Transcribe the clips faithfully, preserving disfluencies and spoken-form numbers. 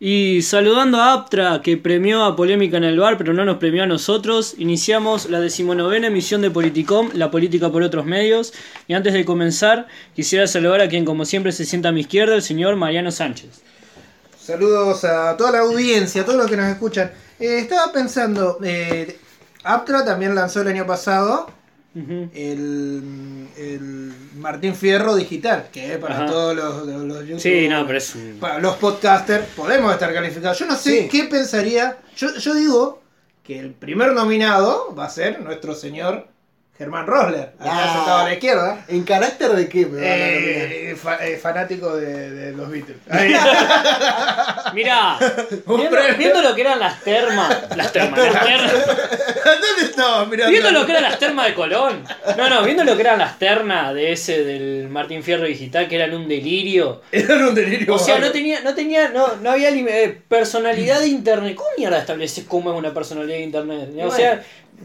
Y saludando a Aptra, que premió a Polémica en el Bar, pero no nos premió a nosotros, iniciamos la decimonovena emisión de Politicom, la política por otros medios. Y antes de comenzar, quisiera saludar a quien como siempre se sienta a mi izquierda, el señor Mariano Sánchez. Saludos a toda la audiencia, a todos los que nos escuchan. Eh, estaba pensando, eh, Aptra también lanzó el año pasado uh-huh. el, el Martín Fierro digital, que es para Ajá. todos los, los, los youtubers. Sí, no, pero es un... Para los podcasters podemos estar calificados. Yo no sé sí. qué pensaría. Yo, yo digo que el primer nominado va a ser nuestro señor Germán Rosler, acá ah, sentado a la izquierda. ¿En carácter de qué me van a eh, fa, eh, fanático de, de los Beatles. Mirá, viendo, viendo lo que eran las termas. Las termas, las termas. ¿Dónde estabas mirando? Viendo lo que eran las termas de Colón. No, no, viendo lo que eran las ternas de ese del Martín Fierro digital, que eran un delirio. Eran un delirio. O sea, no tenía, no tenía, no, no había eh, personalidad de internet. ¿Cómo mierda estableces cómo es una personalidad de internet? O sea.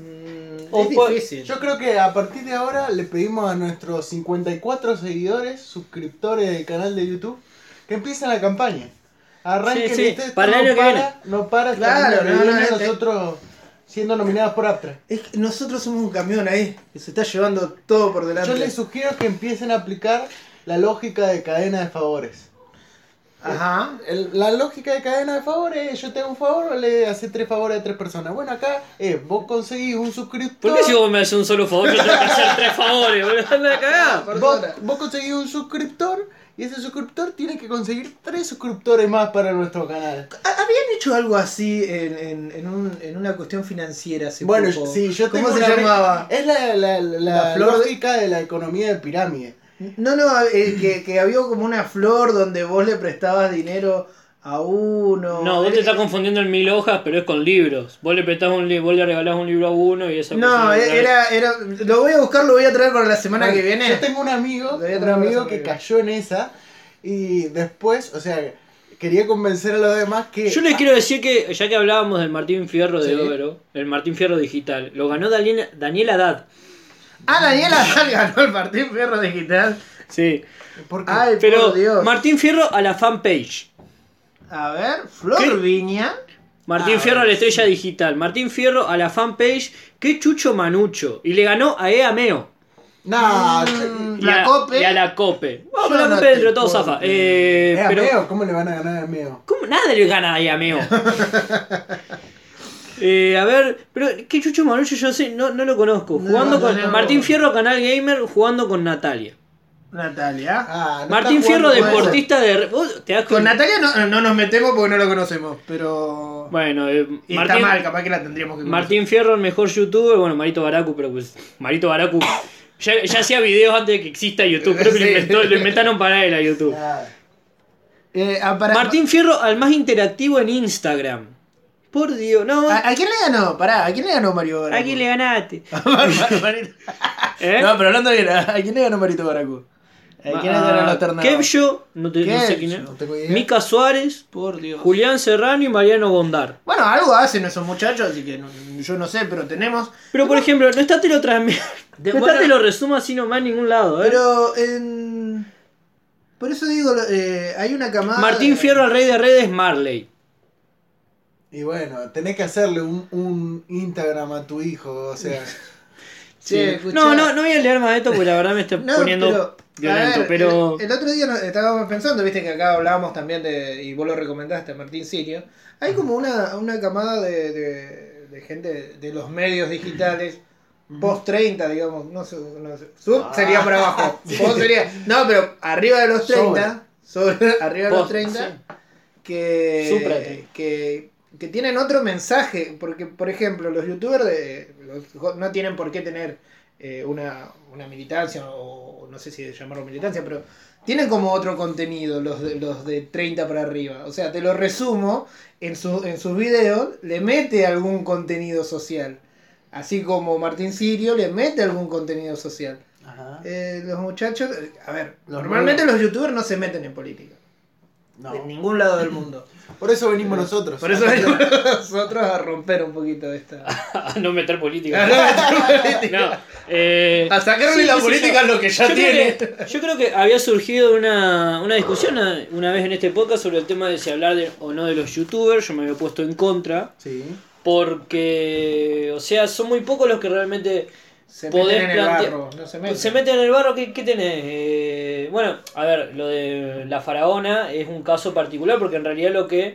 Es difícil. Yo creo que a partir de ahora le pedimos a nuestros cincuenta y cuatro seguidores, suscriptores del canal de YouTube, que empiecen la campaña. Arranquen sí, sí. este, para el no año que para, viene. No para, claro, no, no, no, nosotros siendo nominados por Aptra. Es que nosotros somos un camión ahí, que se está llevando todo por delante. Yo les sugiero que empiecen a aplicar la lógica de cadena de favores. Ajá. El, la lógica de cadena de favores, yo te hago un favor, le haces tres favores a tres personas. Bueno, acá eh, vos conseguís un suscriptor. ¿Por qué si vos me haces un solo favor, yo tengo que hacer tres favores? Anda a cagar. Vos, vos conseguís un suscriptor y ese suscriptor tiene que conseguir tres suscriptores más para nuestro canal. ¿Habían hecho algo así en, en, en, un, en una cuestión financiera hace bueno, poco? sí, yo tengo ¿Cómo se una, llamaba? Es la, la, la, la lógica de... de la economía de pirámide. No, no, eh, que, que había como una flor donde vos le prestabas dinero a uno. No, vos te estás confundiendo en mil hojas, pero es con libros. Vos le prestás un libro, vos le regalás un libro a uno y esa No, era, era, lo voy a buscar, lo voy a traer para la semana bueno, que viene. Yo tengo un amigo, un amigo que cayó en esa y después, o sea, quería convencer a los demás que... Yo les quiero decir que, ya que hablábamos del Martín Fierro de sí. Oro, el Martín Fierro digital, lo ganó Daniel, Daniel Haddad. Ah, Daniel Haddad ganó el Martín Fierro digital. Sí. ¿Por qué? Ay, pero por Dios. Martín Fierro a la fanpage. A ver, Flor Viña. Martín ah, Fierro a la estrella sí. digital. Martín Fierro a la fanpage. Qué chucho manucho. Y le ganó a Ea Meo. No, mm, y, la a, Cope. y a la Cope. Vamos, la no Cope dentro de todo zafa. Eh, ¿Ea pero, Meo? ¿Cómo le van a ganar a Meo? ¿Cómo? Nada le gana a Ea Meo. Eh, a ver, pero qué chucho manucho yo sé, no, no lo conozco. Jugando no, con no, no. Martín Fierro, Canal Gamer, jugando con Natalia. Natalia. Ah, no Martín Fierro, deportista de... ¿Te das con Natalia no, no nos metemos porque no lo conocemos, pero... Bueno, eh, y Martín, está mal, capaz que la tendríamos que conocer. Martín Fierro, el mejor youtuber, bueno, Marito Baracu, pero pues... Marito Baracu ya, ya hacía videos antes de que exista YouTube, creo que sí. lo, inventó, lo inventaron para él a YouTube. Ah. Eh, ah, para... Martín Fierro, al más interactivo en Instagram. Por Dios, no. ¿A, ¿A quién le ganó? Pará, ¿a quién le ganó Mario Baracu? ¿A quién le ganaste? ¿Eh? No, pero hablando bien, ¿a quién le ganó Marito Baracu? ¿A quién le ganó la alternada? Kevjo, no, te, no sé quién es. No Mica Suárez, por Dios. Julián Serrano y Mariano Bondar. Bueno, algo hacen esos muchachos, así que no, yo no sé, pero tenemos. Pero por ejemplo, no está te lo transmite. No está te lo resuma así nomás en ningún lado, ¿eh? Pero en. Por eso digo, eh, hay una camada. Martín Fierro, el rey de redes, Marley. Y bueno, tenés que hacerle un, un Instagram a tu hijo, o sea... sí. Sí. No, no, no voy a leer más de esto porque la verdad me estoy no, poniendo pero, violento, ver, pero... El, el otro día estábamos pensando, viste que acá hablábamos también de, y vos lo recomendaste, Martín Sirio, hay como una, una camada de, de, de gente de los medios digitales, post treinta, digamos, no sé, no sé. Sub ah, sería por abajo, sí. Post sería... No, pero arriba de los treinta, sobre, sobre arriba de post, los treinta, sí. que... que que tienen otro mensaje, porque por ejemplo los youtubers de, los, no tienen por qué tener eh, una, una militancia o no sé si llamarlo militancia, pero tienen como otro contenido los de, los de treinta para arriba, o sea, te lo resumo, en, su, en sus videos le mete algún contenido social, así como Martín Sirio le mete algún contenido social. Ajá. Eh, los muchachos, a ver, los normalmente nuevos. Los youtubers no se meten en política. No. En ningún lado del mundo. Por eso venimos nosotros. Por eso venimos nosotros a romper un poquito esta... A no meter política. A no meter política. No, eh, A sacarle sí, la qué sé política yo. a lo que ya yo tiene. Creo que, yo creo que había surgido una, una discusión una, una vez en este podcast sobre el tema de si hablar de, o no de los youtubers. Yo me había puesto en contra. Sí. Porque, o sea, son muy pocos los que realmente Se podés meten en el plantear- barro, no se meten. se meten en el barro. ¿Qué, qué tenés? Eh, bueno, a ver, lo de la faraona es un caso particular porque en realidad lo que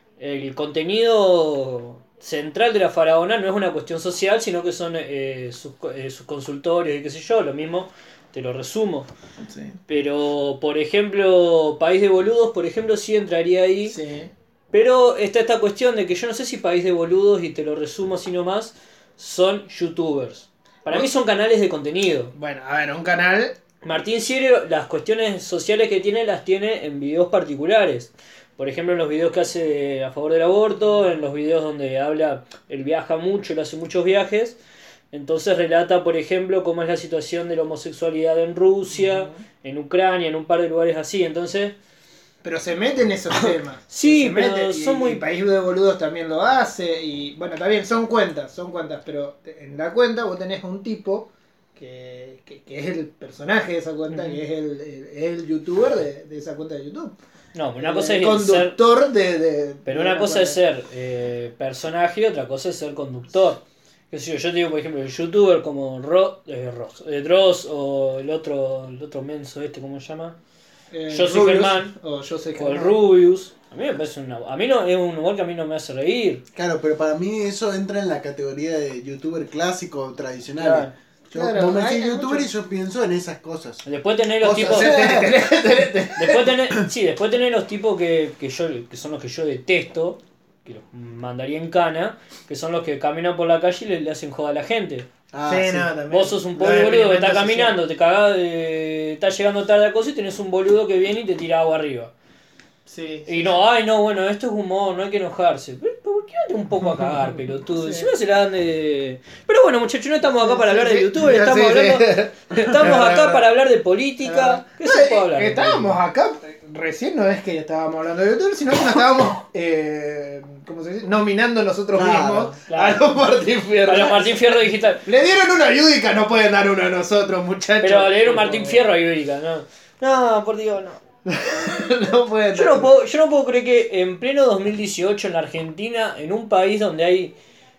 el contenido central de la faraona no es una cuestión social, sino que son eh, sus, eh, sus consultorios y qué sé yo, lo mismo, te lo resumo. Sí. Pero, por ejemplo, País de Boludos, por ejemplo, sí entraría ahí. Sí. Pero está esta cuestión de que yo no sé si País de Boludos, y te lo resumo así nomás, son youtubers. Para mí son canales de contenido. Bueno, a ver, un canal... Martín Sirio, las cuestiones sociales que tiene, las tiene en videos particulares. Por ejemplo, en los videos que hace a favor del aborto, en los videos donde habla, él viaja mucho, él hace muchos viajes. Entonces relata, por ejemplo, cómo es la situación de la homosexualidad en Rusia, Ujú. en Ucrania, en un par de lugares así. Entonces, Pero se meten en esos temas. Sí, Se pero meten, son y, muy- y País de Boludos también lo hace. Y bueno, está bien, son cuentas, son cuentas. Pero en la cuenta vos tenés un tipo que, que, que es el personaje de esa cuenta, Ujú. que es el, el, el youtuber de, de esa cuenta de YouTube. no, una El cosa es ser, conductor de, de- pero de una la cosa cuenta. es ser eh, personaje y otra cosa es ser conductor. Qué sé yo, yo te digo, por ejemplo, el youtuber como Ro, eh, Ross, eh, Dross o el otro, el otro menso este, ¿cómo se llama? Eh, Yo soy Rubius, Germán. O yo soy O el Germán. Rubius. A mí me parece una, a mí no es un humor que a mí no me hace reír. Claro, pero para mí eso entra en la categoría de youtuber clásico, tradicional. Claro. Yo, Claro, vos me hay- decís hay youtuber mucho- y yo pienso en esas cosas. Después tener los Cosas. tipos. Tenés- tenés- tenés- Después tener, sí, después tener los tipos que, que yo que son los que yo detesto, que los mandaría en cana, que son los que caminan por la calle y le, le hacen joda a la gente. Ah, Sí, sí. no, también. Vos sos un Lo pobre de boludo que está experimento caminando, social. te cagás de. Estás llegando tarde a cosa y tenés un boludo que viene y te tira agua arriba. Sí, Y no, ay no, bueno, esto es humor, no hay que enojarse. Pero, ¿por qué no te un poco a cagar, pelotudo? Sí. Encima se la dan de. Pero bueno, muchachos, no estamos acá para Sí, hablar sí, de YouTube, sí, estamos sí, hablando. sí. Estamos Es acá verdad. para hablar de política. ¿Qué No, se eh, puede hablar? que de estábamos política? acá, recién no es que estábamos hablando de YouTube, sino que nos estábamos, eh, ¿cómo se dice? Nominando nosotros Claro, mismos claro. a los Martín Fierro. A los Martín Fierro Digital. Le dieron una Yudica, no pueden dar una a nosotros, muchachos. Pero le dieron Por Martín favor. Fierro a Ibérica, ¿no? No, por Dios, no. No pueden Yo dar. no, puedo, yo no puedo creer que en pleno dos mil dieciocho en la Argentina, en un país donde hay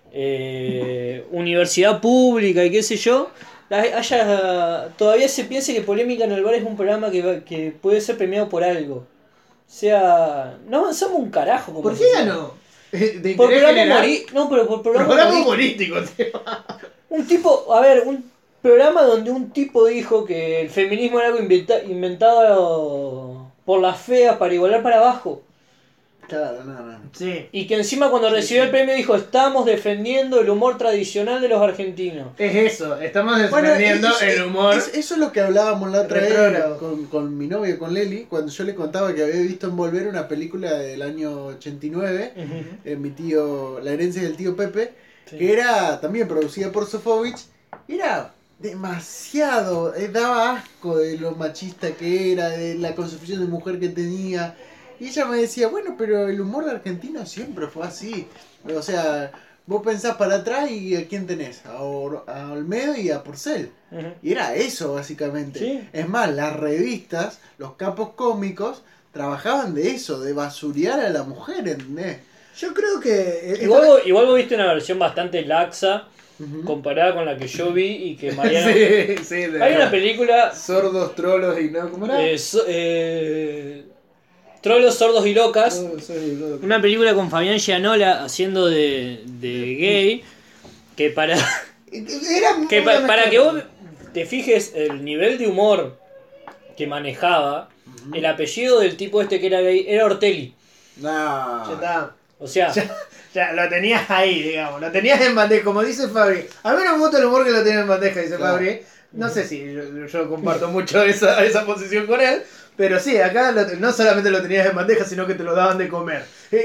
eh, universidad pública y qué sé yo, la- haya, todavía se piense que Polémica en el Bar es un programa que, va- que puede ser premiado por algo. O sea, no avanzamos un carajo como ¿Por qué sociedad. ganó? De Por interés programa general. humori- No, pero por programa, Programa humorístico. humorístico, tío. Un tipo, a ver, un programa donde un tipo dijo que el feminismo era algo inventa- inventado por las feas para igualar para abajo. Claro, no, no. Sí. Y que encima cuando recibió el premio dijo, estamos defendiendo el humor tradicional de los argentinos. Es eso, estamos Bueno, defendiendo es- el humor. es- eso es lo que hablábamos la otra vez retrógrado. con, con mi novia, con Leli, cuando yo le contaba que había visto en Volver una película del año ochenta y nueve, eh, mi tío, La herencia del tío Pepe, Sí. que era también producida por Sofovich, era demasiado, eh, daba asco de lo machista que era, de la concepción de mujer que tenía. Y ella me decía, bueno, pero el humor de Argentina siempre fue así. O sea, vos pensás para atrás y ¿a quién tenés? A, Or- a Olmedo y a Porcel. Ujú. Y era eso, básicamente. Sí. Es más, las revistas, los capos cómicos, trabajaban de eso, de basurear a la mujer, ¿entendés? Yo creo que. Igual, vos, igual vos viste una versión bastante laxa Ujú. comparada con la que yo vi y que Mariano... Sí, sí, de Hay una película... sordos, trolos y no, ¿cómo era? eh, so- eh, Trolos, sordos y locas. Oh, soy loco. Una película con Fabián Gianola haciendo de, de gay. Que para... Era Que una pa- para mezcla. que vos te fijes el nivel de humor que manejaba, el apellido del tipo este que era gay era Ortelli. No. Ya está. O sea, Ya, ya, lo tenías ahí, digamos. Lo tenías en bandeja, como dice Fabri. A mí no me gusta el humor que lo tiene en bandeja, dice Claro. Fabri. No sé si yo, yo comparto mucho esa, esa posición con él. Pero sí, acá lo- no solamente lo tenías en bandeja, sino que te lo daban de comer.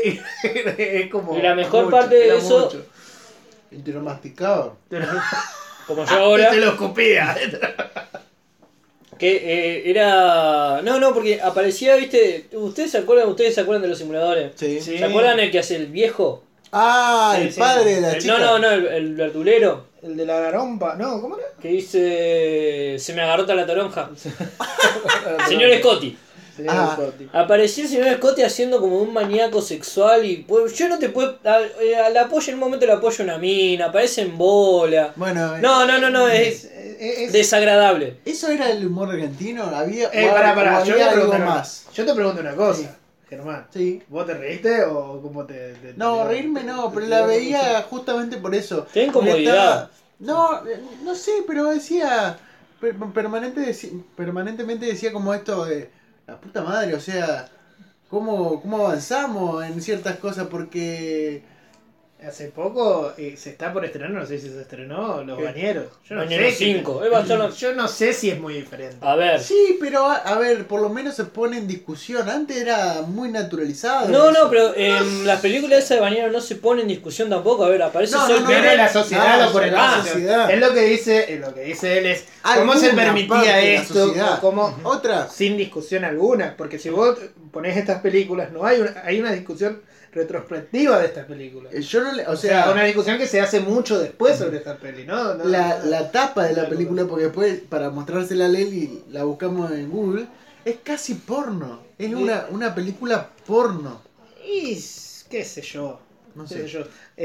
Es como. Y la mejor mucho, parte de era eso- mucho. Y te lo masticaba. Te lo, como yo ahora, te lo escupía. Que eh, era... No, no, porque aparecía, viste... ¿Ustedes se acuerdan, ustedes se acuerdan de los simuladores? Sí. Sí. ¿Se acuerdan el que hace el viejo? Ah, Sí, el sí. padre de la El- chica. no, no, no, el, el verdulero. El de la garompa. No, ¿cómo era? Que dice... Se me agarrota la toronja. Señor Scotty. Señor Ah. Scotty. Apareció el señor Scotty haciendo como un maníaco sexual y pues, yo no te puedo... a- eh, Al apoyo, en un momento le apoyo una mina, aparece en bola. Bueno, No, no, no, no, es Es- es- desagradable. ¿eso era el humor argentino? ¿Había, Eh, o- pará, o pará, yo, había te algo pregunto, más? yo te pregunto una cosa, Sí. Germán. Sí. ¿Vos te reíste o cómo te.? te- No, te- reírme te- no, te- pero te- la te- veía justamente por eso. Ten Porque comodidad. estaba- No, eh, no sé, pero decía. per- Permanente deci- permanentemente decía como esto de. La puta madre, o sea. ¿Cómo, cómo avanzamos en ciertas cosas? Porque. Hace poco eh, se está por estrenar, no sé si se estrenó, Los ¿Qué? Bañeros. Yo no Bañeros sé qué- cinco. Eh, va a estar la- Yo no sé si es muy diferente. A ver. Sí, pero a, a ver, por lo menos se pone en discusión. Antes era muy naturalizado. No, eso. no, pero en las películas esas de Bañero no se pone en discusión tampoco. A ver, aparece No, Sol no, no, Pero Penn. la sociedad No, lo pone en la la sociedad. Es lo que dice, es lo que dice él es cómo se Alguna permitía parte de la esto, sociedad. o cómo Otra. sin discusión alguna, porque si vos pones estas películas no hay una, hay una discusión retrospectiva de estas películas. eh, Yo no le, o O sea, sea, una discusión que se hace mucho después sobre esta peli, ¿no? No- la, no- la tapa de la no- película, porque después para mostrársela a Leli la buscamos en Google, es casi porno. Es Sí. una, una película porno. Y qué sé yo. No qué sé. sé yo.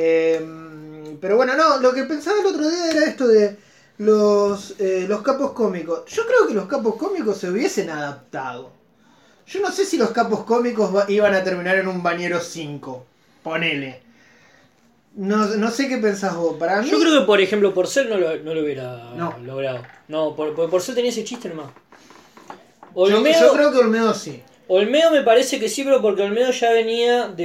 Eh, pero bueno, no, lo que pensaba el otro día era esto de los, eh, los capos cómicos. Yo creo que los capos cómicos se hubiesen adaptado. Yo no sé si los capos cómicos va- iban a terminar en un bañero cinco. Ponele. No, no sé qué pensás vos. Para mí. Yo creo que, por ejemplo, Porcel no lo, no lo hubiera No. logrado. No, por, por Porcel tenía ese chiste nomás. yo, Olmedo, yo creo que Olmedo sí. Olmedo me parece que sí, pero porque Olmedo ya venía de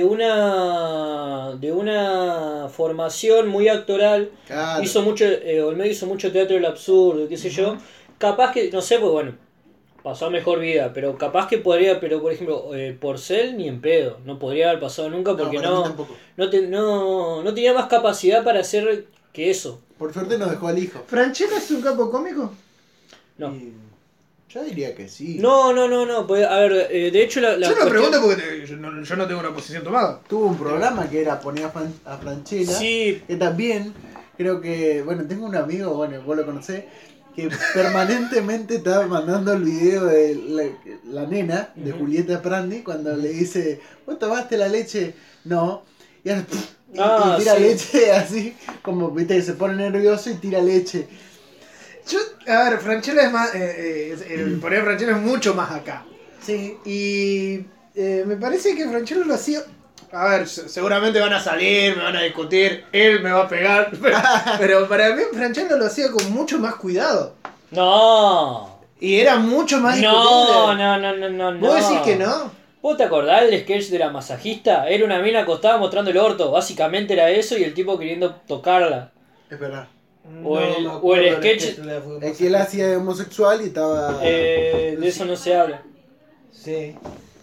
una de una formación muy actoral. Claro. Hizo mucho, eh, Olmedo hizo mucho teatro del absurdo, qué sé yo. Capaz que, no sé, pues bueno, pasó a mejor vida, pero capaz que podría, pero por ejemplo, eh, Porcel ni en pedo, no podría haber pasado nunca porque para mí no, tampoco. no, te- no, no tenía más capacidad para hacer que eso. Por suerte nos dejó al hijo. ¿Franchella es un capo cómico? No. Y yo diría que sí. No, no, no, no. pues, a ver, eh, de hecho la, la yo lo cuestión- pregunto porque te- yo, no, yo no tengo una posición tomada. Tuvo un programa que era poner a, Fran- a Franchella. Sí, Que también creo que, bueno, tengo un amigo, bueno, vos lo conocés, que permanentemente estaba mandando el video de la, la nena de Ujú. Julieta Prandi cuando le dice, ¿vos tomaste la leche? No. Y, ahora, y- Ah, y tira sí. leche así, como viste que se pone nervioso y tira leche. Yo, a ver, Franchella es más. Eh, eh, es- el poner Franchella es mucho más acá. Sí. Y eh, me parece que Franchella lo hacía. A ver, se- seguramente van a salir, me van a discutir, él me va a pegar. Pero, pero para mí Franchella lo hacía con mucho más cuidado. no. Y era mucho más No, discutible. no, no, no, no, no. ¿Vos decís que no? ¿Vos te acordás del sketch de la masajista? Era una mina acostada mostrando el orto. Básicamente era eso y el tipo queriendo tocarla. Es verdad. O el- me o acuerdo el del sketch- de la Fuga Es que él hacía de homosexual y estaba... Eh, de eso no se habla. Sí.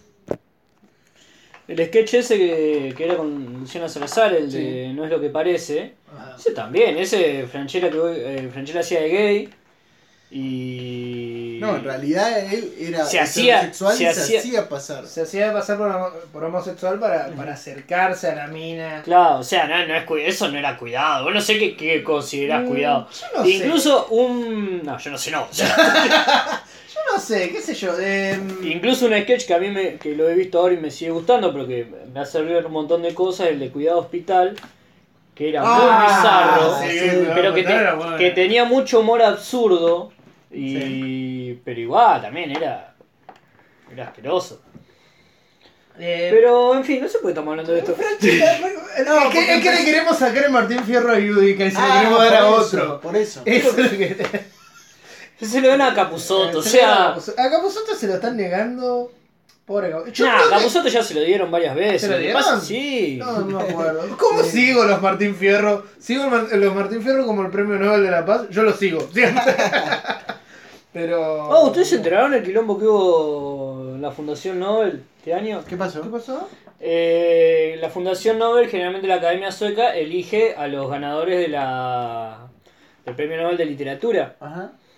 El sketch ese que, que era con Luciana Salazar, el de No es lo que parece. Ajá. Ese también, ese Franchella que hoy- eh, Franchella hacía de gay. Y. No, en realidad él era Se hacía- heterosexual se y se hacía- hacía pasar. Se hacía pasar por, homo- por homosexual para, para acercarse a la mina. Claro, o sea, no, no es, cu- eso no era cuidado. Vos no sé qué, qué considerás Mm, cuidado. yo no Incluso un. No, yo no sé, no. Yo no sé, qué sé yo. Eh, Incluso un sketch que a mí me, que lo he visto ahora y me sigue gustando, pero que me ha servido en un montón de cosas, el de Cuidado Hospital, que era Ah, muy bizarro, sí, sí, pero que, Hospital te- era bueno. que tenía mucho humor absurdo, y pero igual también era, era asqueroso. eh, Pero en fin, no sé por qué estamos hablando de esto. Franchella, No, es, que, porque es que le queremos sacar el Martín Fierro a Yudica y se lo Ah, queremos dar por a eso, otro. Por eso. Eso es lo que. Se lo dan a Capusotto, o Se sea. lo- A Capusotto se lo están negando. Pobre Capusotto. Yo Nah, creo que- Capusotto ya se lo dieron varias veces. ¿Se lo Lo que dieron? pasa- sí. No, no me acuerdo. ¿Cómo Sí. sigo los Martín Fierro? ¿Sigo el Mar- los Martín Fierro como el Premio Nobel de la Paz? Yo los sigo, siempre. Pero. Oh, ¿ustedes se enteraron del quilombo que hubo en la Fundación Nobel este año? ¿Qué pasó? ¿Qué pasó? Eh, la Fundación Nobel, generalmente la Academia Sueca, elige a los ganadores de la, del Premio Nobel de Literatura. Ajá.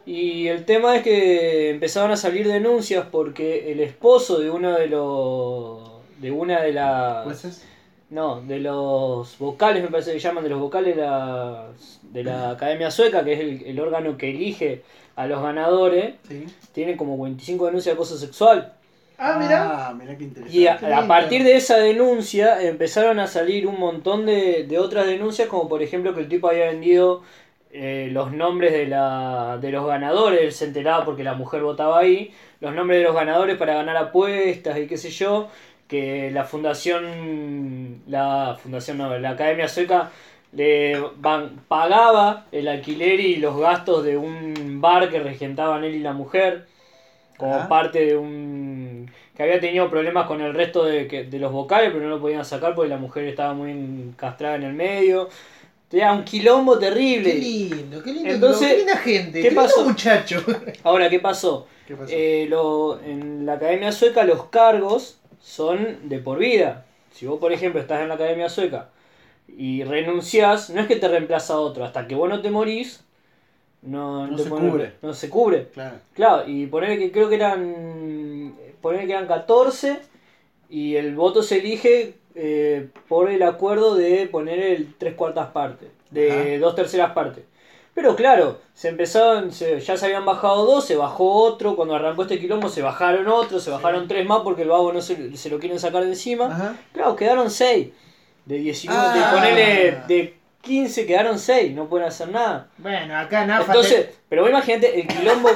Y el tema es que empezaron a salir denuncias porque el esposo de uno de los... de una de las... ¿Jueces? No, de los vocales, me parece que llaman, de los vocales de la, de la Academia Sueca, que es el, el órgano que elige a los ganadores, Sí. tiene como veinticinco denuncias de acoso sexual. Ah, mira. Ah, mira qué interesante. Y a, qué a lindo. partir de esa denuncia empezaron a salir un montón de, de otras denuncias, como por ejemplo que el tipo había vendido eh, los nombres de, la, de los ganadores, él se enteraba porque la mujer votaba ahí, los nombres de los ganadores para ganar apuestas y qué sé yo, que la fundación, la fundación no, la Academia Sueca le van- pagaba el alquiler y los gastos de un bar que regentaban él y la mujer, como Ajá. parte de un... que había tenido problemas con el resto de, que- de los vocales, pero no lo podían sacar porque la mujer estaba muy encastrada en el medio. Era un quilombo terrible. Qué lindo, qué lindo. Entonces, qué linda gente. ¿qué Qué, pasó? lindo muchacho. Ahora, ¿qué pasó? ¿Qué pasó? Eh, lo, en la Academia Sueca los cargos son de por vida. Si vos, por ejemplo, estás en la Academia Sueca y renunciás, no es que te reemplaza otro, hasta que vos no te morís, no, No te se ponen- cubre. no se cubre. Claro. Claro, y poner que creo que eran poner que eran catorce y el voto se elige eh, por el acuerdo de poner el tres cuartas partes, de Ajá. dos terceras partes. Pero claro, se empezaron, se- ya se habían bajado dos, se bajó otro, cuando arrancó este quilombo se bajaron otros, se bajaron tres más porque el vago no se, se lo quieren sacar de encima. Ajá. Claro, quedaron seis. De diecinueve, Ah. de ponerle de quince quedaron seis, no pueden hacer nada. Bueno, acá en AFA. Entonces, pero vos imagínate el quilombo,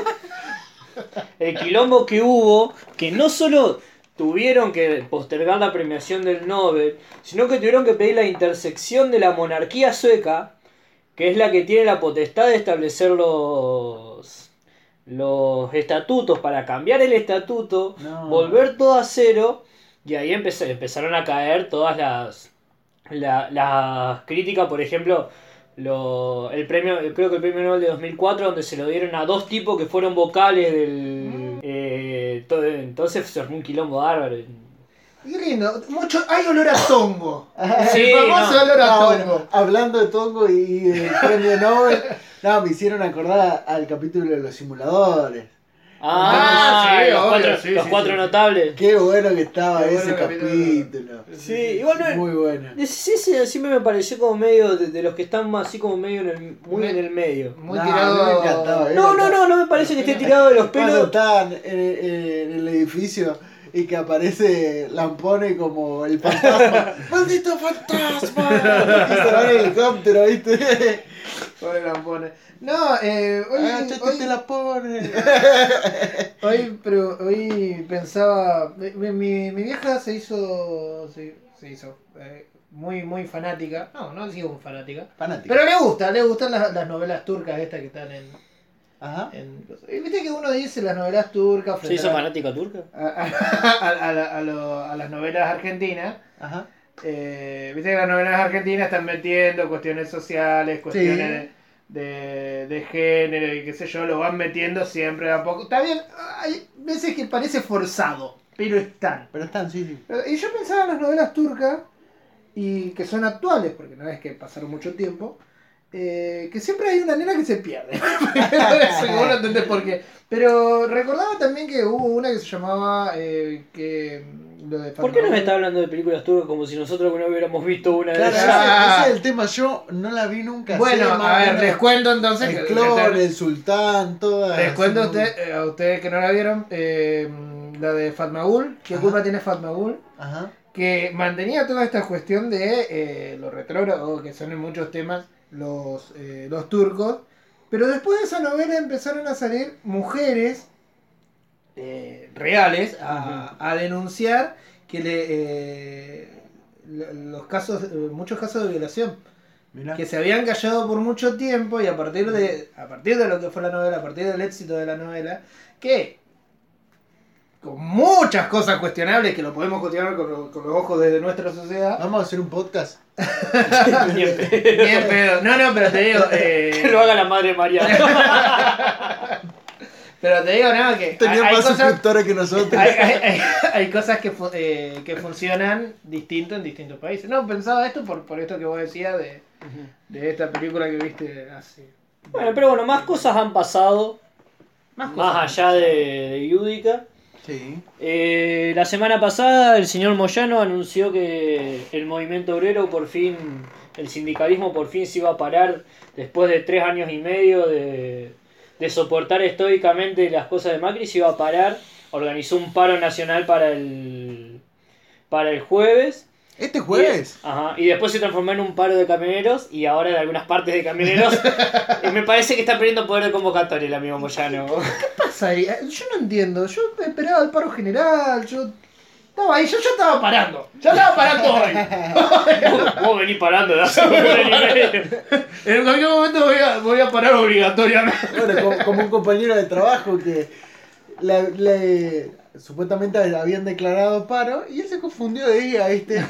el quilombo que hubo, que no solo tuvieron que postergar la premiación del Nobel, sino que tuvieron que pedir la intersección de la monarquía sueca, que es la que tiene la potestad de establecer los, los estatutos, para cambiar el estatuto, No. volver todo a cero, y ahí empezó- empezaron a caer todas las, la- las críticas, por ejemplo, lo, el premio, creo que el premio Nobel de dos mil cuatro, donde se lo dieron a dos tipos que fueron vocales del... eh, todo- entonces se armó un quilombo bárbaro. Qué lindo. Mucho, hay olor a tongo. Sí, El famoso no. olor a Ah, tongo. bueno, hablando de Tongo y el premio Nobel, no, me hicieron acordar al capítulo de los simuladores. Ah, Ah, sí, los obvio, cuatro, sí, los sí, cuatro sí. notables. Qué bueno que estaba Qué ese bueno capítulo. capítulo. Sí, igual no- Muy bueno. Sí, sí, siempre me pareció como medio de, de los que están más así como medio en el, muy en el medio. Muy No, tirado. a mí me encantaba, eh. No, no, no, no me parece que esté tirado de los Cuando pelos. estaban en, en- en el edificio y que aparece Lampone como el fantasma. ¡Maldito fantasma! Y se va en el helicóptero, ¿viste? Pobre Lampone. No, eh, hoy, Ah, chacho, hoy, te la pone. hoy, pero hoy pensaba. Mi, mi, mi vieja se hizo. Se, se hizo eh, muy, muy fanática. No, no digo fanática. Fanático. Pero le gusta, le gustan las, las novelas turcas estas que están en. Ajá. en y Viste que uno dice las novelas turcas ¿Se frente hizo a, fanática turca? a, a, a- a la- a lo- a las novelas argentinas. Ajá. Eh, Viste que las novelas argentinas están metiendo cuestiones sociales, cuestiones de, de, de género y qué sé yo, lo van metiendo siempre de a poco. Está bien, hay veces que parece forzado, pero están. Pero están, sí, sí. Y yo pensaba en las novelas turcas, y que son actuales, porque no es que pasaron mucho tiempo, eh, que siempre hay una nena que se pierde. Seguro no entendés por qué. Pero recordaba también que hubo una que se llamaba eh, que lo de ¿Por qué nos Fatma está hablando de películas turcas como si nosotros no hubiéramos visto una de Claro, esas? ese, Ah. ese es el tema. Yo no la vi nunca. Bueno, sé a más o ver, menos les cuento entonces. El que- clon, les, el sultán, todas. les cuento a, así, usted- eh, a ustedes que no la vieron, eh, la de Fatmagul. ¿Qué Ajá. culpa tiene Fatmagul? Ajá. Que mantenía toda esta cuestión de eh, lo retrógrado que son en muchos temas los, eh, los turcos. Pero después de esa novela empezaron a salir mujeres eh, reales a, a denunciar que le, eh, lo- los casos, eh, muchos casos de violación. Mirá. Que se habían callado por mucho tiempo y a partir de a partir de lo que fue la novela, a partir del éxito de la novela, que con muchas cosas cuestionables que lo podemos cuestionar con, lo- con los ojos de nuestra sociedad. Vamos a hacer un podcast. Ni en pedo. Ni en pedo. No, no, pero te digo, eh, Que lo haga la madre María. pero te digo, no, que Tenía hay, hay más cosas, suscriptores que nosotros. hay, hay- hay- hay cosas que, fu- eh, que funcionan distinto en distintos países. No, pensaba esto por, por esto que vos decías de, de esta película que viste hace. Bueno, pero bueno, más cosas han pasado. Más, más cosas. allá de, de Yudica. Sí. Eh, la semana pasada el señor Moyano anunció que el movimiento obrero por fin, el sindicalismo por fin se iba a parar después de tres años y medio de, de soportar estoicamente las cosas de Macri, se iba a parar, organizó un paro nacional para el, para el jueves. ¿Este jueves? Y, ajá, y después se transformó en un paro de camioneros y ahora de algunas partes de camioneros. Y me parece que está perdiendo poder de convocatoria el amigo Moyano. ¿Qué pasa ahí? Yo no entiendo. Yo esperaba el paro general. Yo estaba ahí. Yo ya estaba parando. Ya estaba parando hoy. Vos, vos venís parando de hace un año y medio. En cualquier momento voy a, voy a parar obligatoriamente. Bueno, como, como un compañero de trabajo que le, le- supuestamente habían declarado paro y él se confundió de día, ¿viste?